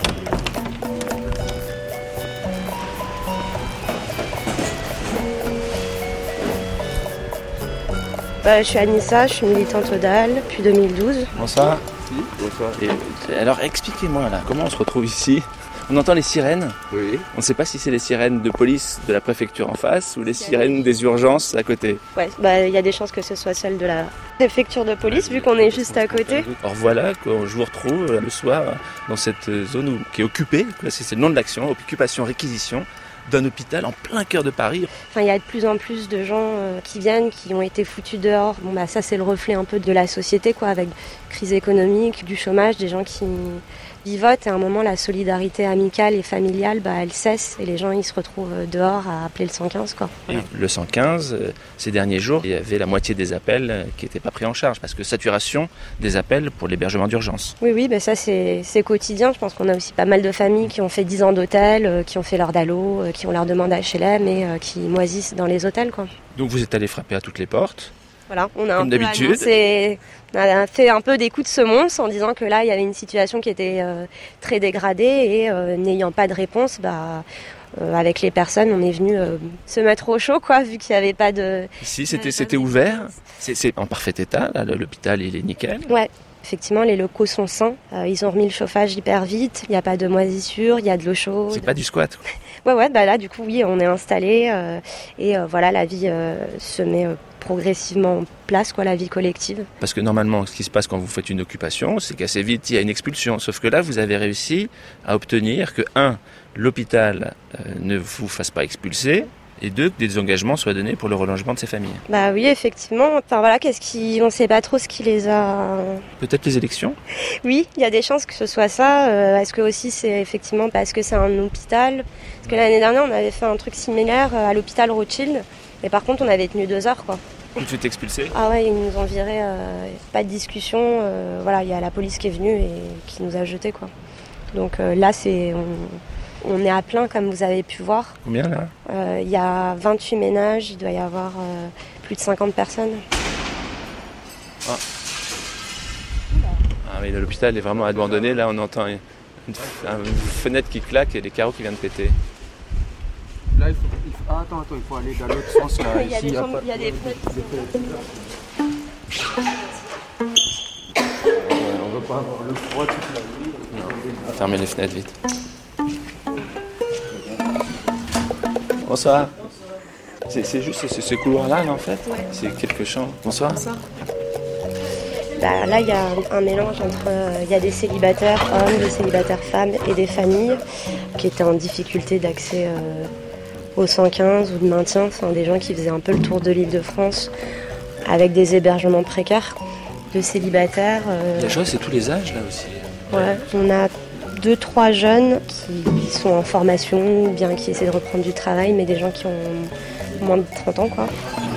S27: Bah, je suis Anissa, je suis militante d'A L depuis deux mille douze.
S24: Bonsoir. Bonsoir. Et, alors expliquez-moi là, comment on se retrouve ici? On entend les sirènes. Oui. On ne sait pas si c'est les sirènes de police de la préfecture en face ou les sirènes des urgences à côté.
S27: Ouais, bah il y a des chances que ce soit celle de la préfecture de police vu qu'on est juste à côté.
S24: Or voilà, quoi, je vous retrouve le soir dans cette zone où- qui est occupée, quoi, c'est c'est le nom de l'action, occupation réquisition d'un hôpital en plein cœur de Paris.
S27: Enfin, il y a de plus en plus de gens euh, qui viennent, qui ont été foutus dehors. Bon bah ça c'est le reflet un peu de la société quoi, avec crise économique, du chômage, des gens qui vivotent et à un moment la solidarité amicale et familiale bah elle cesse et les gens ils se retrouvent dehors à appeler le cent quinze quoi.
S24: Et le cent quinze, euh, ces derniers jours, il y avait la moitié des appels euh, qui n'étaient pas pris en charge parce que saturation des appels pour l'hébergement d'urgence.
S27: Oui, oui, bah ça c'est c'est quotidien. Je pense qu'on a aussi pas mal de familles qui ont fait dix ans d'hôtel, euh, qui ont fait leur D A L O, euh, qui ont leur demande à H L M et euh, qui moisissent dans les hôtels. Quoi.
S24: Donc vous êtes allé frapper à toutes les portes.
S27: Voilà, on a, un
S24: Comme
S27: peu
S24: d'habitude.
S27: annoncé- on a fait un peu des coups de semonce en disant que là il y avait une situation qui était euh, très dégradée et euh, n'ayant pas de réponse, bah, euh, avec les personnes on est venu euh, se mettre au chaud quoi, vu qu'il n'y avait pas de...
S24: Si, c'était c'était ouvert, c'est c'est en parfait état, là, le- l'hôpital il est nickel.
S27: Ouais. Effectivement, les locaux sont sains. Euh, ils ont remis le chauffage hyper vite. Il n'y a pas de moisissure, il y a de l'eau chaude.
S24: C'est pas du squat, quoi.
S27: Ouais, ouais, bah là, du coup, oui, on est installé euh, et euh, voilà, la vie euh, se met euh, progressivement en place, quoi, la vie collective.
S24: Parce que normalement, ce qui se passe quand vous faites une occupation, c'est qu'assez vite, il y a une expulsion. Sauf que là, vous avez réussi à obtenir que, un, l'hôpital euh, ne vous fasse pas expulser, et deux, que des engagements soient donnés pour le relogement de ces familles.
S27: Bah oui, effectivement. Enfin voilà, qu'est-ce qui, on sait pas trop ce qui les a.
S24: Peut-être les élections ?
S27: Oui, il y a des chances que ce soit ça. Euh, est-ce que aussi c'est effectivement parce que c'est un hôpital ? Parce que l'année dernière, on avait fait un truc similaire à l'hôpital Rothschild, mais par contre, on avait tenu deux heures, quoi.
S24: Vous êtes expulsé ?
S27: Ah ouais, ils nous ont virés. Euh, pas de discussion. Euh, voilà, il y a la police qui est venue et qui nous a jetés, quoi. Donc euh, là, c'est. On... On est à plein, comme vous avez pu voir.
S24: Combien, là ?
S27: Il y a vingt-huit ménages, il doit y avoir euh, plus de cinquante personnes.
S24: Ah, ah mais l'hôpital est vraiment abandonné. Là, on entend une, une fenêtre qui claque et des carreaux qui viennent de péter.
S1: Là, il faut... Il faut... Ah, attends, attends, il faut aller dans l'autre sens. Là.
S27: il y a
S1: Ici,
S27: des,
S1: il y a
S27: chambres,
S1: pas...
S27: il y a des
S1: euh, on ne veut pas avoir le froid toute la nuit.
S24: Non. Fermez les fenêtres vite. Bonsoir. C'est, c'est juste ce, ce couloir-là, là, en fait.
S27: Ouais.
S24: C'est quelques chambres. Bonsoir.
S27: Bonsoir. Bah, là, il y a un, un mélange entre... Il euh, y a des célibataires hommes, des célibataires femmes et des familles qui étaient en difficulté d'accès euh, au cent quinze ou de maintien. Enfin, des gens qui faisaient un peu le tour de l'Île-de-France avec des hébergements précaires de célibataires. Euh...
S24: La chose, c'est tous les âges, là, aussi.
S27: Ouais, on a... deux, trois jeunes qui, qui sont en formation, ou bien qui essaient de reprendre du travail, mais des gens qui ont moins de trente ans, quoi.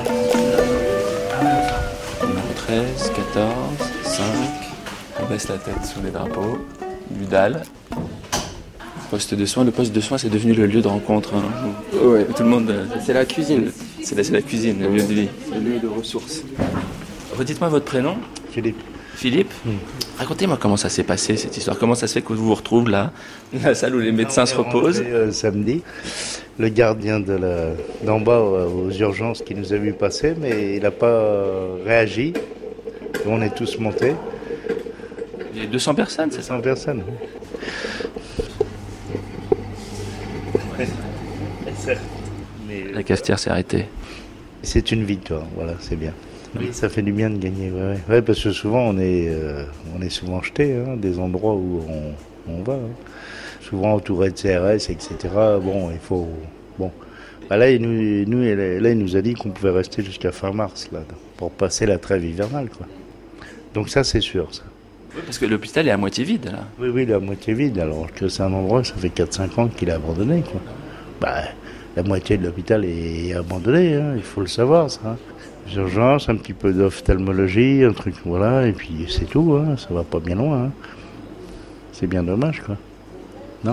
S24: treize, quatorze, cinq, on baisse la tête sous les drapeaux, du D A L. Poste de soins, le poste de soins, c'est devenu le lieu de rencontre. Hein, où,
S1: ouais.
S24: Tout le monde...
S1: C'est la cuisine.
S24: C'est la, c'est la cuisine, le lieu de vie.
S1: C'est le lieu de ressources.
S24: Redites-moi votre prénom.
S2: Philippe.
S24: Philippe, mmh. Racontez-moi comment ça s'est passé cette histoire. Comment ça se fait que vous vous retrouvez là, la salle où les médecins se reposent.
S2: Euh, samedi, le gardien de la, d'en bas euh, aux urgences qui nous a vu passer, mais il n'a pas euh, réagi. On est tous montés.
S24: Il y a deux cents personnes, c'est ça ?
S2: deux cents personnes. Oui. Ouais. Mais...
S24: La cafetière s'est arrêtée.
S2: C'est une victoire, voilà, c'est bien. Oui, ça fait du bien de gagner, ouais, ouais. Ouais, parce que souvent on est, euh, on est souvent jeté, hein, des endroits où on, on va. Hein. Souvent entouré de C R S, et cetera. Bon, il faut, bon. Bah là, il nous, nous, là, il nous a dit qu'on pouvait rester jusqu'à fin mars, là, pour passer la trêve hivernale, quoi. Donc ça, c'est sûr, ça.
S24: Oui, parce que l'hôpital est à moitié vide, là.
S2: Oui, oui, il est à moitié vide, alors que c'est un endroit, ça fait quatre cinq ans qu'il est abandonné, quoi. Bah, la moitié de l'hôpital est abandonnée, hein, il faut le savoir, ça. Hein. Les urgences, un petit peu d'ophtalmologie, un truc, voilà, et puis c'est tout, hein, ça va pas bien loin. Hein. C'est bien dommage, quoi. Non ?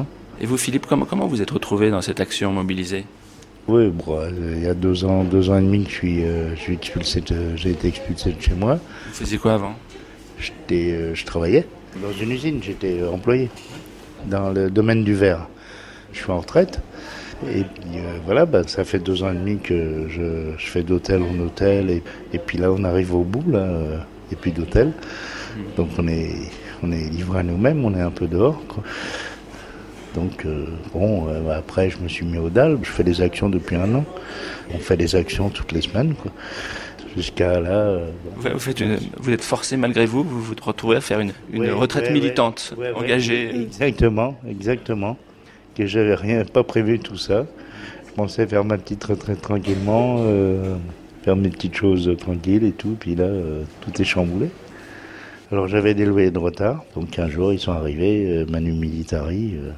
S24: Et vous, Philippe, comment, comment vous êtes retrouvé dans cette action mobilisée ?
S2: Oui, bon, il y a deux ans, deux ans et demi que je suis, euh, je suis expulsé de, j'ai été expulsé de chez moi.
S24: Vous faisiez quoi avant ?
S2: J'étais, euh, je travaillais dans une usine, j'étais employé dans le domaine du verre. Je suis en retraite. Et puis euh, voilà, bah, ça fait deux ans et demi que je, je fais d'hôtel en hôtel. Et, et puis là, on arrive au bout, là, euh, et puis d'hôtel. Donc on est, on est livré à nous-mêmes, on est un peu dehors, quoi. Donc euh, bon, euh, après je me suis mis au D A L, je fais des actions depuis un an. On fait des actions toutes les semaines, quoi. Jusqu'à là... Euh,
S24: vous, faites une, vous êtes forcé malgré vous, vous vous retrouvez à faire une, une
S2: ouais,
S24: retraite
S2: ouais,
S24: militante,
S2: ouais, ouais,
S24: engagée.
S2: Ouais, exactement, exactement. Que j'avais rien, pas prévu tout ça. Je pensais faire ma petite retraite tranquillement, euh, faire mes petites choses tranquilles et tout, puis là, euh, tout est chamboulé. Alors j'avais des loyers de retard, donc un jour ils sont arrivés, euh, Manu Militari, euh,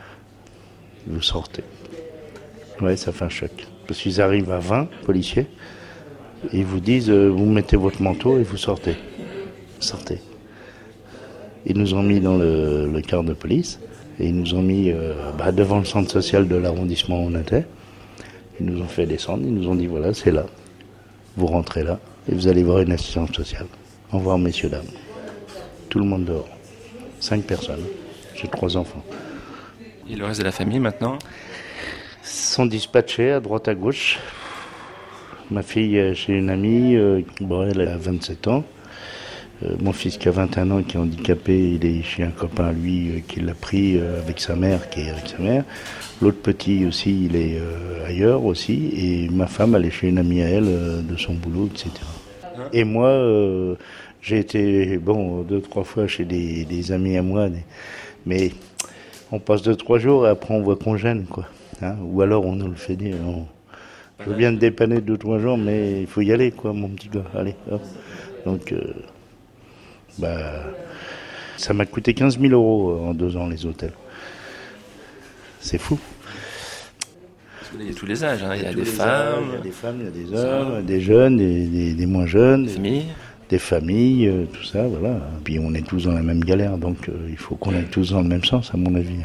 S2: vous sortez. Ouais, ça fait un choc. Parce qu'ils arrivent à vingt policiers, et ils vous disent, euh, vous mettez votre manteau et vous sortez. Sortez. Ils nous ont mis dans le, le car de police. Et ils nous ont mis euh, bah, devant le centre social de l'arrondissement où on était. Ils nous ont fait descendre, ils nous ont dit voilà, c'est là. Vous rentrez là et vous allez voir une assistante sociale. Au revoir, messieurs, dames. Tout le monde dehors. Cinq personnes. J'ai trois enfants.
S24: Et le reste de la famille maintenant ?
S2: Ils sont dispatchés à droite à gauche. Ma fille est chez une amie, euh, bon, elle a vingt-sept ans. Euh, mon fils qui a vingt et un ans, qui est handicapé, il est chez un copain, lui, euh, qui l'a pris euh, avec sa mère, qui est avec sa mère. L'autre petit aussi, il est euh, ailleurs aussi. Et ma femme, elle est chez une amie à elle, euh, de son boulot, et cetera. Et moi, euh, j'ai été, bon, deux, trois fois chez des, des amis à moi, des, mais on passe deux, trois jours et après on voit qu'on gêne, quoi. Hein, ou alors on nous le fait dire. On, je veux bien te dépanner deux, trois jours, mais il faut y aller, quoi, mon petit gars. Allez, hop. Donc... Euh, Bah, ça m'a coûté quinze mille euros en deux ans, les hôtels. C'est fou.
S24: Parce qu'il y a tous les âges, hein. Il y a des femmes.
S2: Âges, il y a des femmes, il y a des hommes, des jeunes, des, des, des moins jeunes.
S24: Des familles.
S2: Des familles, euh, tout ça, voilà. Puis on est tous dans la même galère, donc euh, il faut qu'on aille tous dans le même sens, à mon avis.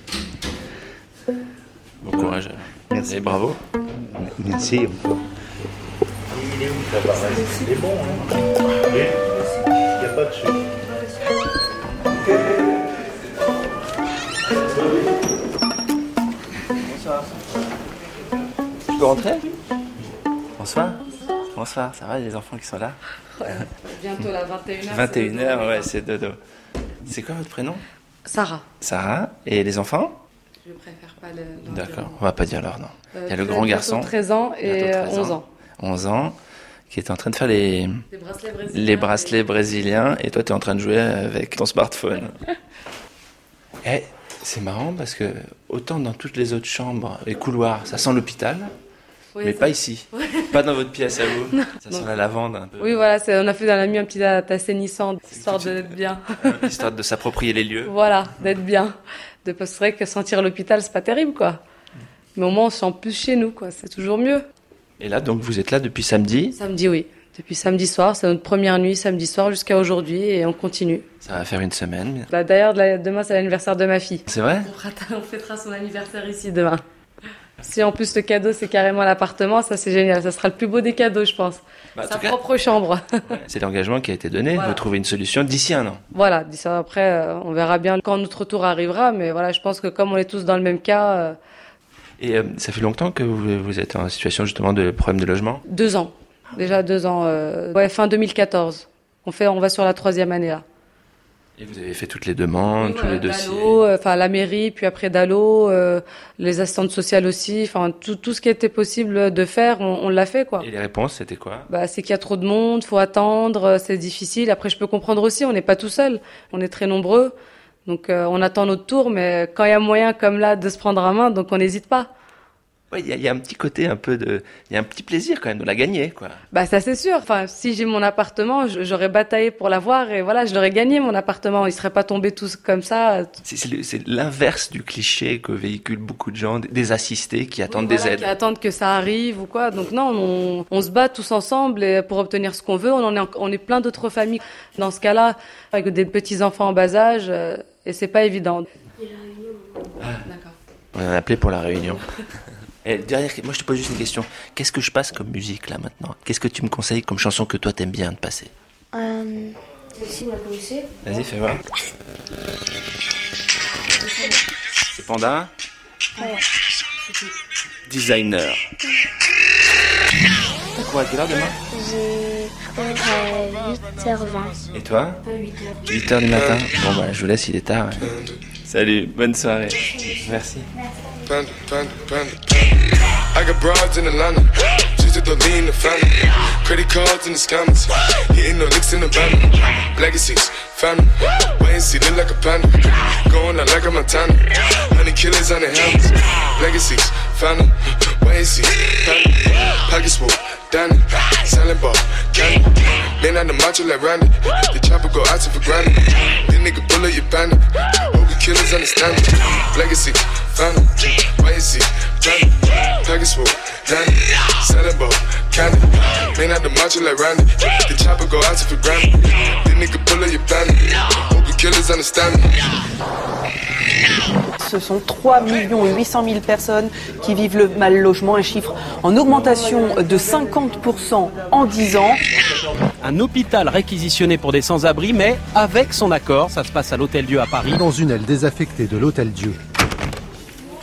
S24: Bon courage.
S2: Merci.
S24: Et bravo.
S2: Merci encore. Il est où ta barrette? Il est bon, hein? Il n'y a pas de sucre.
S24: Bonsoir. Je peux rentrer? Bonsoir. Bonsoir, ça va les enfants qui sont là?
S3: Ouais, bientôt la vingt et une heures.
S24: vingt et une heures, ouais, c'est dodo. C'est quoi votre prénom?
S3: Sarah.
S24: Sarah. Et les enfants?
S3: Je préfère pas le...
S24: D'accord, on va pas dire leur nom.
S3: Euh,
S24: Il y a le grand garçon.
S3: treize ans et onze ans.
S24: onze ans, qui est en train de faire les,
S3: les bracelets brésiliens.
S24: Les bracelets brésiliens et toi tu es en train de jouer avec ton smartphone. Eh, c'est marrant parce que autant dans toutes les autres chambres et couloirs, ça sent l'hôpital, oui, mais ça... pas ici. Ouais. Pas dans votre pièce à vous. Non. Ça sent non. La lavande un peu.
S3: Oui, voilà, c'est, on a fait dans la nuit un petit assainissant, histoire d'être bien.
S24: Histoire de s'approprier les lieux.
S3: Voilà, d'être bien. De parce que c'est vrai que sentir l'hôpital, c'est pas terrible, quoi. Mais au moins, on se sent plus chez nous, quoi. C'est toujours mieux.
S24: Et là, donc, vous êtes là depuis samedi?
S3: Samedi, oui. Depuis samedi soir. C'est notre première nuit, samedi soir, jusqu'à aujourd'hui. Et on continue.
S24: Ça va faire une semaine.
S3: Bah, d'ailleurs, demain, c'est l'anniversaire de ma fille.
S24: C'est vrai?
S3: On, fera, on fêtera son anniversaire ici demain. Si en plus le cadeau, c'est carrément l'appartement, ça, c'est génial. Ça sera le plus beau des cadeaux, je pense. Bah, Sa propre cas, chambre.
S24: Ouais, c'est l'engagement qui a été donné. Voilà. Vous trouvez une solution d'ici un an.
S3: Voilà. D'ici après, euh, on verra bien quand notre tour arrivera. Mais voilà, je pense que comme on est tous dans le même cas... Euh,
S24: Et euh, ça fait longtemps que vous, vous êtes en situation justement de problème de logement?
S3: Deux ans. Déjà deux ans. Euh, ouais, fin deux mille quatorze. On, fait, on va sur la troisième année là.
S24: Et vous avez fait toutes les demandes, oui, tous ouais, les dossiers?
S3: Enfin, euh, la mairie, puis après Dalo, euh, les assistantes sociales aussi. Enfin, tout, tout ce qui était possible de faire, on, on l'a fait, quoi.
S24: Et les réponses, c'était quoi?
S3: Bah, c'est qu'il y a trop de monde, faut attendre, c'est difficile. Après, je peux comprendre aussi, on n'est pas tout seul. On est très nombreux. Donc euh, on attend notre tour, mais quand il y a moyen comme là de se prendre en main, donc on n'hésite pas.
S24: Oui, il y, y a un petit côté un peu de... Il y a un petit plaisir quand même de la gagner, quoi.
S3: Bah ça c'est sûr. Enfin, si j'ai mon appartement, j'aurais bataillé pour l'avoir et voilà, je l'aurais gagné mon appartement. Il serait pas tombé tous comme ça.
S24: C'est, c'est, c'est l'inverse du cliché que véhiculent beaucoup de gens, des assistés qui attendent oui, voilà, des aides.
S3: Qui attendent que ça arrive ou quoi. Donc non, on, on se bat tous ensemble et pour obtenir ce qu'on veut. On en est, on est plein d'autres familles dans ce cas-là, avec des petits-enfants en bas âge euh, et c'est pas évident.
S24: Et la réunion. Ah. D'accord. On a appelé pour la réunion. Et derrière, moi je te pose juste une question. Qu'est-ce que je passe comme musique là maintenant? Qu'est-ce que tu me conseilles comme chanson que toi t'aimes bien de passer?
S27: Euh... Aussi, on va commencer.
S24: Vas-y, fais voir. C'est Panda?
S27: Ouais.
S24: Designer. T'as quoi à quelle heure demain?
S27: J'ai cours à huit heures vingt.
S24: Et toi?
S27: À huit heures.
S24: huit heures du matin. Bon bah je vous laisse, il est tard. Ouais. Salut, bonne soirée. Merci.
S5: Panda, panda, panda. I got broads in Atlanta, just to lean the family. Credit cards in the scammers, hitting no licks in the van. Legacies, family, wait and see, look like a panda. Going out like a Montana, honey killers on the helmets. Legacies, family, wait and see, family. Pockets full, Danny, selling ball, candy. Man on the macho like Randy, the chopper go out for granted. This nigga bullet your bandit, Hogan killers understand it. Legacy, family, wait and see, family. Pockets full, Danny, selling ball, candy. Man on the macho like Randy, the chopper go out for granted. This nigga bullet your bandit, Hogan killers understand it.
S7: Ce sont trois millions huit cent mille personnes qui vivent le mal logement, un chiffre en augmentation de cinquante pour cent en dix ans.
S9: Un hôpital réquisitionné pour des sans-abri, mais avec son accord. Ça se passe à l'Hôtel-Dieu à Paris.
S10: Dans une aile désaffectée de l'Hôtel-Dieu.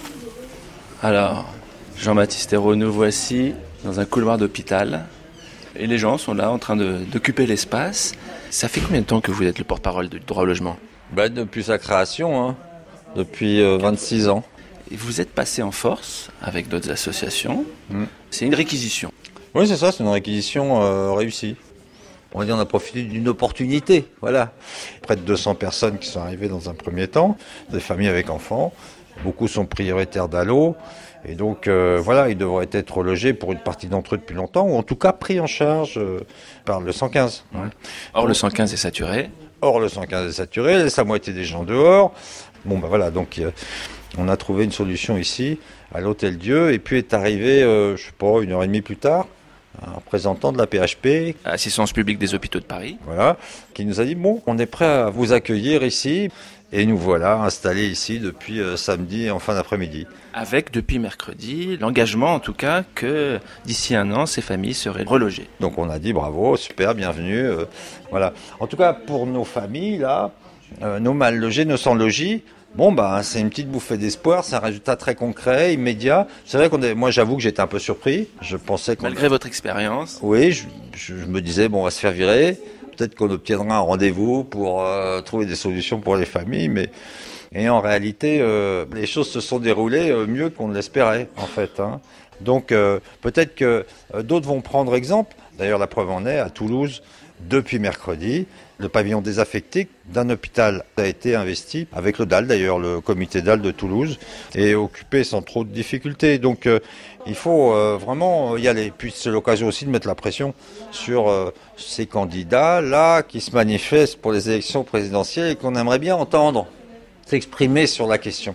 S24: Alors, Jean-Baptiste Hérault, nous voici dans un couloir d'hôpital. Et les gens sont là en train de, d'occuper l'espace. Ça fait combien de temps que vous êtes le porte-parole du droit au logement ?
S6: Bah, depuis sa création, hein. Depuis euh, vingt-six ans.
S24: Et vous êtes passé en force avec d'autres associations. Mmh. C'est une réquisition.
S6: Oui, c'est ça, c'est une réquisition euh, réussie. On va dire on a profité d'une opportunité, voilà. Près de deux cents personnes qui sont arrivées dans un premier temps, des familles avec enfants. Beaucoup sont prioritaires d'A L O. Et donc, euh, voilà, ils devraient être logés pour une partie d'entre eux depuis longtemps, ou en tout cas pris en charge euh, par le cent quinze.
S24: Ouais. Or, donc, le cent quinze est saturé.
S6: Or, le cent quinze est saturé, laisse la moitié des gens dehors. Bon, ben voilà, donc euh, on a trouvé une solution ici, à l'Hôtel-Dieu, et puis est arrivé, euh, je sais pas, une heure et demie plus tard, un représentant de la P H P.
S24: Assistance publique des hôpitaux de Paris.
S6: Voilà, qui nous a dit, bon, on est prêt à vous accueillir ici. Et nous voilà installés ici depuis euh, samedi en fin d'après-midi.
S24: Avec, depuis mercredi, l'engagement en tout cas que d'ici un an, ces familles seraient relogées.
S6: Donc on a dit bravo, super, bienvenue. Euh, voilà. En tout cas, pour nos familles, là, euh, nos mal logés, nos sans logis, bon, bah, c'est une petite bouffée d'espoir, c'est un résultat très concret, immédiat. C'est vrai qu'on est, moi j'avoue que j'étais un peu surpris. Je pensais qu'on...
S24: Malgré votre expérience.
S6: Oui, je, je, je me disais, bon, on va se faire virer. Peut-être qu'on obtiendra un rendez-vous pour euh, trouver des solutions pour les familles, mais et en réalité, euh, les choses se sont déroulées euh, mieux qu'on ne l'espérait, en fait. Hein. Donc, euh, peut-être que euh, d'autres vont prendre exemple. D'ailleurs, la preuve en est, à Toulouse, depuis mercredi, le pavillon désaffecté d'un hôpital a été investi, avec le D A L d'ailleurs, le comité D A L de Toulouse, et occupé sans trop de difficultés. Donc, euh, il faut euh, vraiment y aller. Puis c'est l'occasion aussi de mettre la pression sur euh, ces candidats-là qui se manifestent pour les élections présidentielles et qu'on aimerait bien entendre s'exprimer sur la question.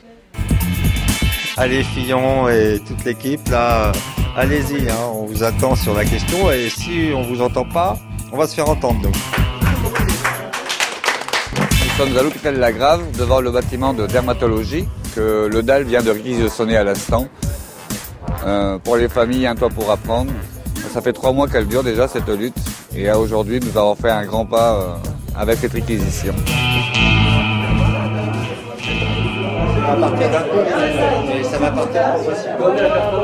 S6: Allez Fillon et toute l'équipe, là, allez-y, hein, on vous attend sur la question et si on vous entend pas, on va se faire entendre nous.
S11: Nous sommes à l'hôpital de la Grave, devant le bâtiment de dermatologie que le D A L vient de réquisitionner à l'instant. Euh, pour les familles, un toit pour apprendre. Ça fait trois mois qu'elle dure déjà cette lutte et aujourd'hui nous avons fait un grand pas euh, avec cette réquisition.
S6: Ça va partir d'un coup, mais ça va partir progressivement. Non,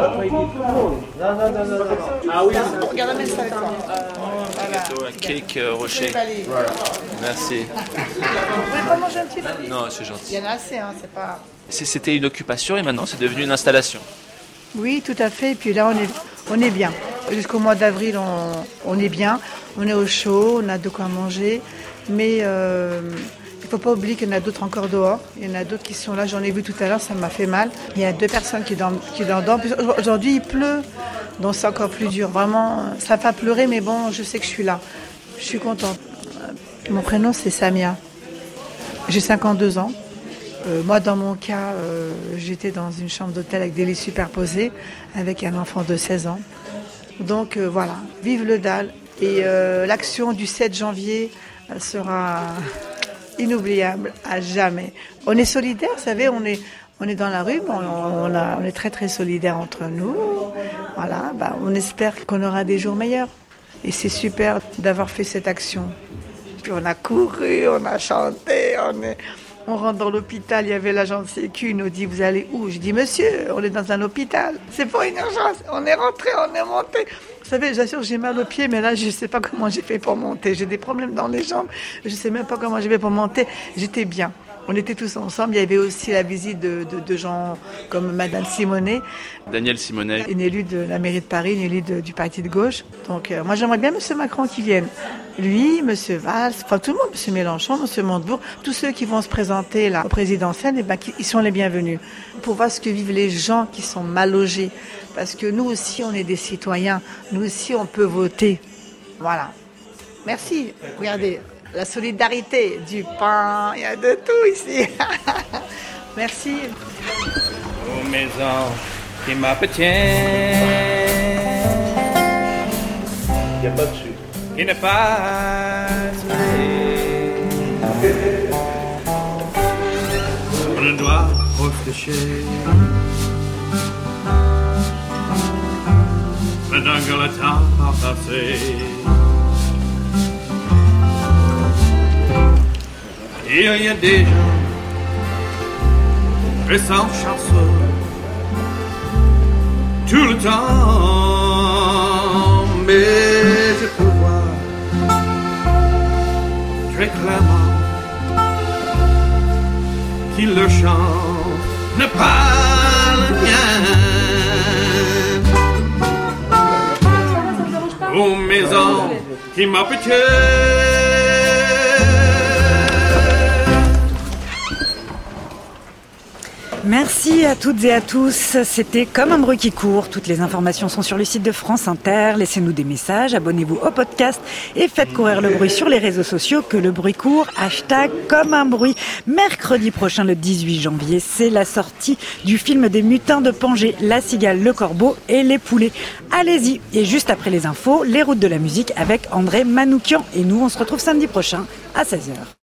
S6: non, non, non, non.
S12: Ah oui, regarde la ça avec toi.
S24: Gâteau, un cake euh, rocher.
S12: Voilà.
S24: Merci.
S12: Vous voulez pas manger un petit peu ?
S24: Non, c'est gentil.
S12: Il y en a assez, hein, c'est pas...
S24: C'était une occupation et maintenant c'est devenu une installation.
S12: Oui, tout à fait. Et puis là, on est, on est bien. Jusqu'au mois d'avril, on, on est bien. On est au chaud, on a de quoi manger. Mais euh, il ne faut pas oublier qu'il y en a d'autres encore dehors. Il y en a d'autres qui sont là. J'en ai vu tout à l'heure, ça m'a fait mal. Il y a deux personnes qui dorment, qui dorment. Aujourd'hui, il pleut. Donc c'est encore plus dur. Vraiment, ça ne va pas pleurer, mais bon, je sais que je suis là. Je suis contente. Mon prénom, c'est Samia. J'ai cinquante-deux ans. Euh, moi, dans mon cas, euh, j'étais dans une chambre d'hôtel avec des lits superposés, avec un enfant de seize ans. Donc euh, voilà, vive le D A L. Et euh, l'action du sept janvier sera inoubliable à jamais. On est solidaires, vous savez, on est, on est dans la rue, on, on, a, on est très très solidaires entre nous. Voilà, bah, on espère qu'on aura des jours meilleurs. Et c'est super d'avoir fait cette action. Puis on a couru, on a chanté, on est... On rentre dans l'hôpital, il y avait l'agent de sécu, il nous dit « Vous allez où ?» Je dis « Monsieur, on est dans un hôpital, c'est pas une urgence. » On est rentré, on est monté. Vous savez, j'assure, j'ai mal aux pieds, mais là, je ne sais pas comment j'ai fait pour monter. J'ai des problèmes dans les jambes, je ne sais même pas comment j'ai fait pour monter. J'étais bien. On était tous ensemble. Il y avait aussi la visite de, de, de gens comme Madame Simonet.
S24: Daniel Simonet.
S12: Une élue de la mairie de Paris, une élue de, du parti de gauche. Donc euh, moi, j'aimerais bien M. Macron qui vienne. Lui, M. Valls, enfin tout le monde, M. Mélenchon, M. Montebourg, tous ceux qui vont se présenter là au présidentiel, eh ben, ils sont les bienvenus. Pour voir ce que vivent les gens qui sont mal logés. Parce que nous aussi, on est des citoyens. Nous aussi, on peut voter. Voilà. Merci. Regardez. La solidarité, du pain, il y a de tout ici. Merci.
S14: Aux maisons qui m'appartiennent.
S2: Il n'y a pas de sucre.
S14: Qui n'est pas on ne doit protéger. Maintenant que le temps a passé. Il y a des gens qui sont chanceux tout le temps, mais je clément qui le chante n'est pas le mien. Ô maison qui m'appartient.
S4: Merci à toutes et à tous. C'était Comme un bruit qui court. Toutes les informations sont sur le site de France Inter. Laissez-nous des messages, abonnez-vous au podcast et faites courir le bruit sur les réseaux sociaux. Que le bruit court, hashtag Comme un bruit. Mercredi prochain, le dix-huit janvier, c'est la sortie du film des Mutins de Pangée, La Cigale, le Corbeau et les Poulets. Allez-y. Et juste après les infos, les routes de la musique avec André Manoukian. Et nous, on se retrouve samedi prochain à seize heures.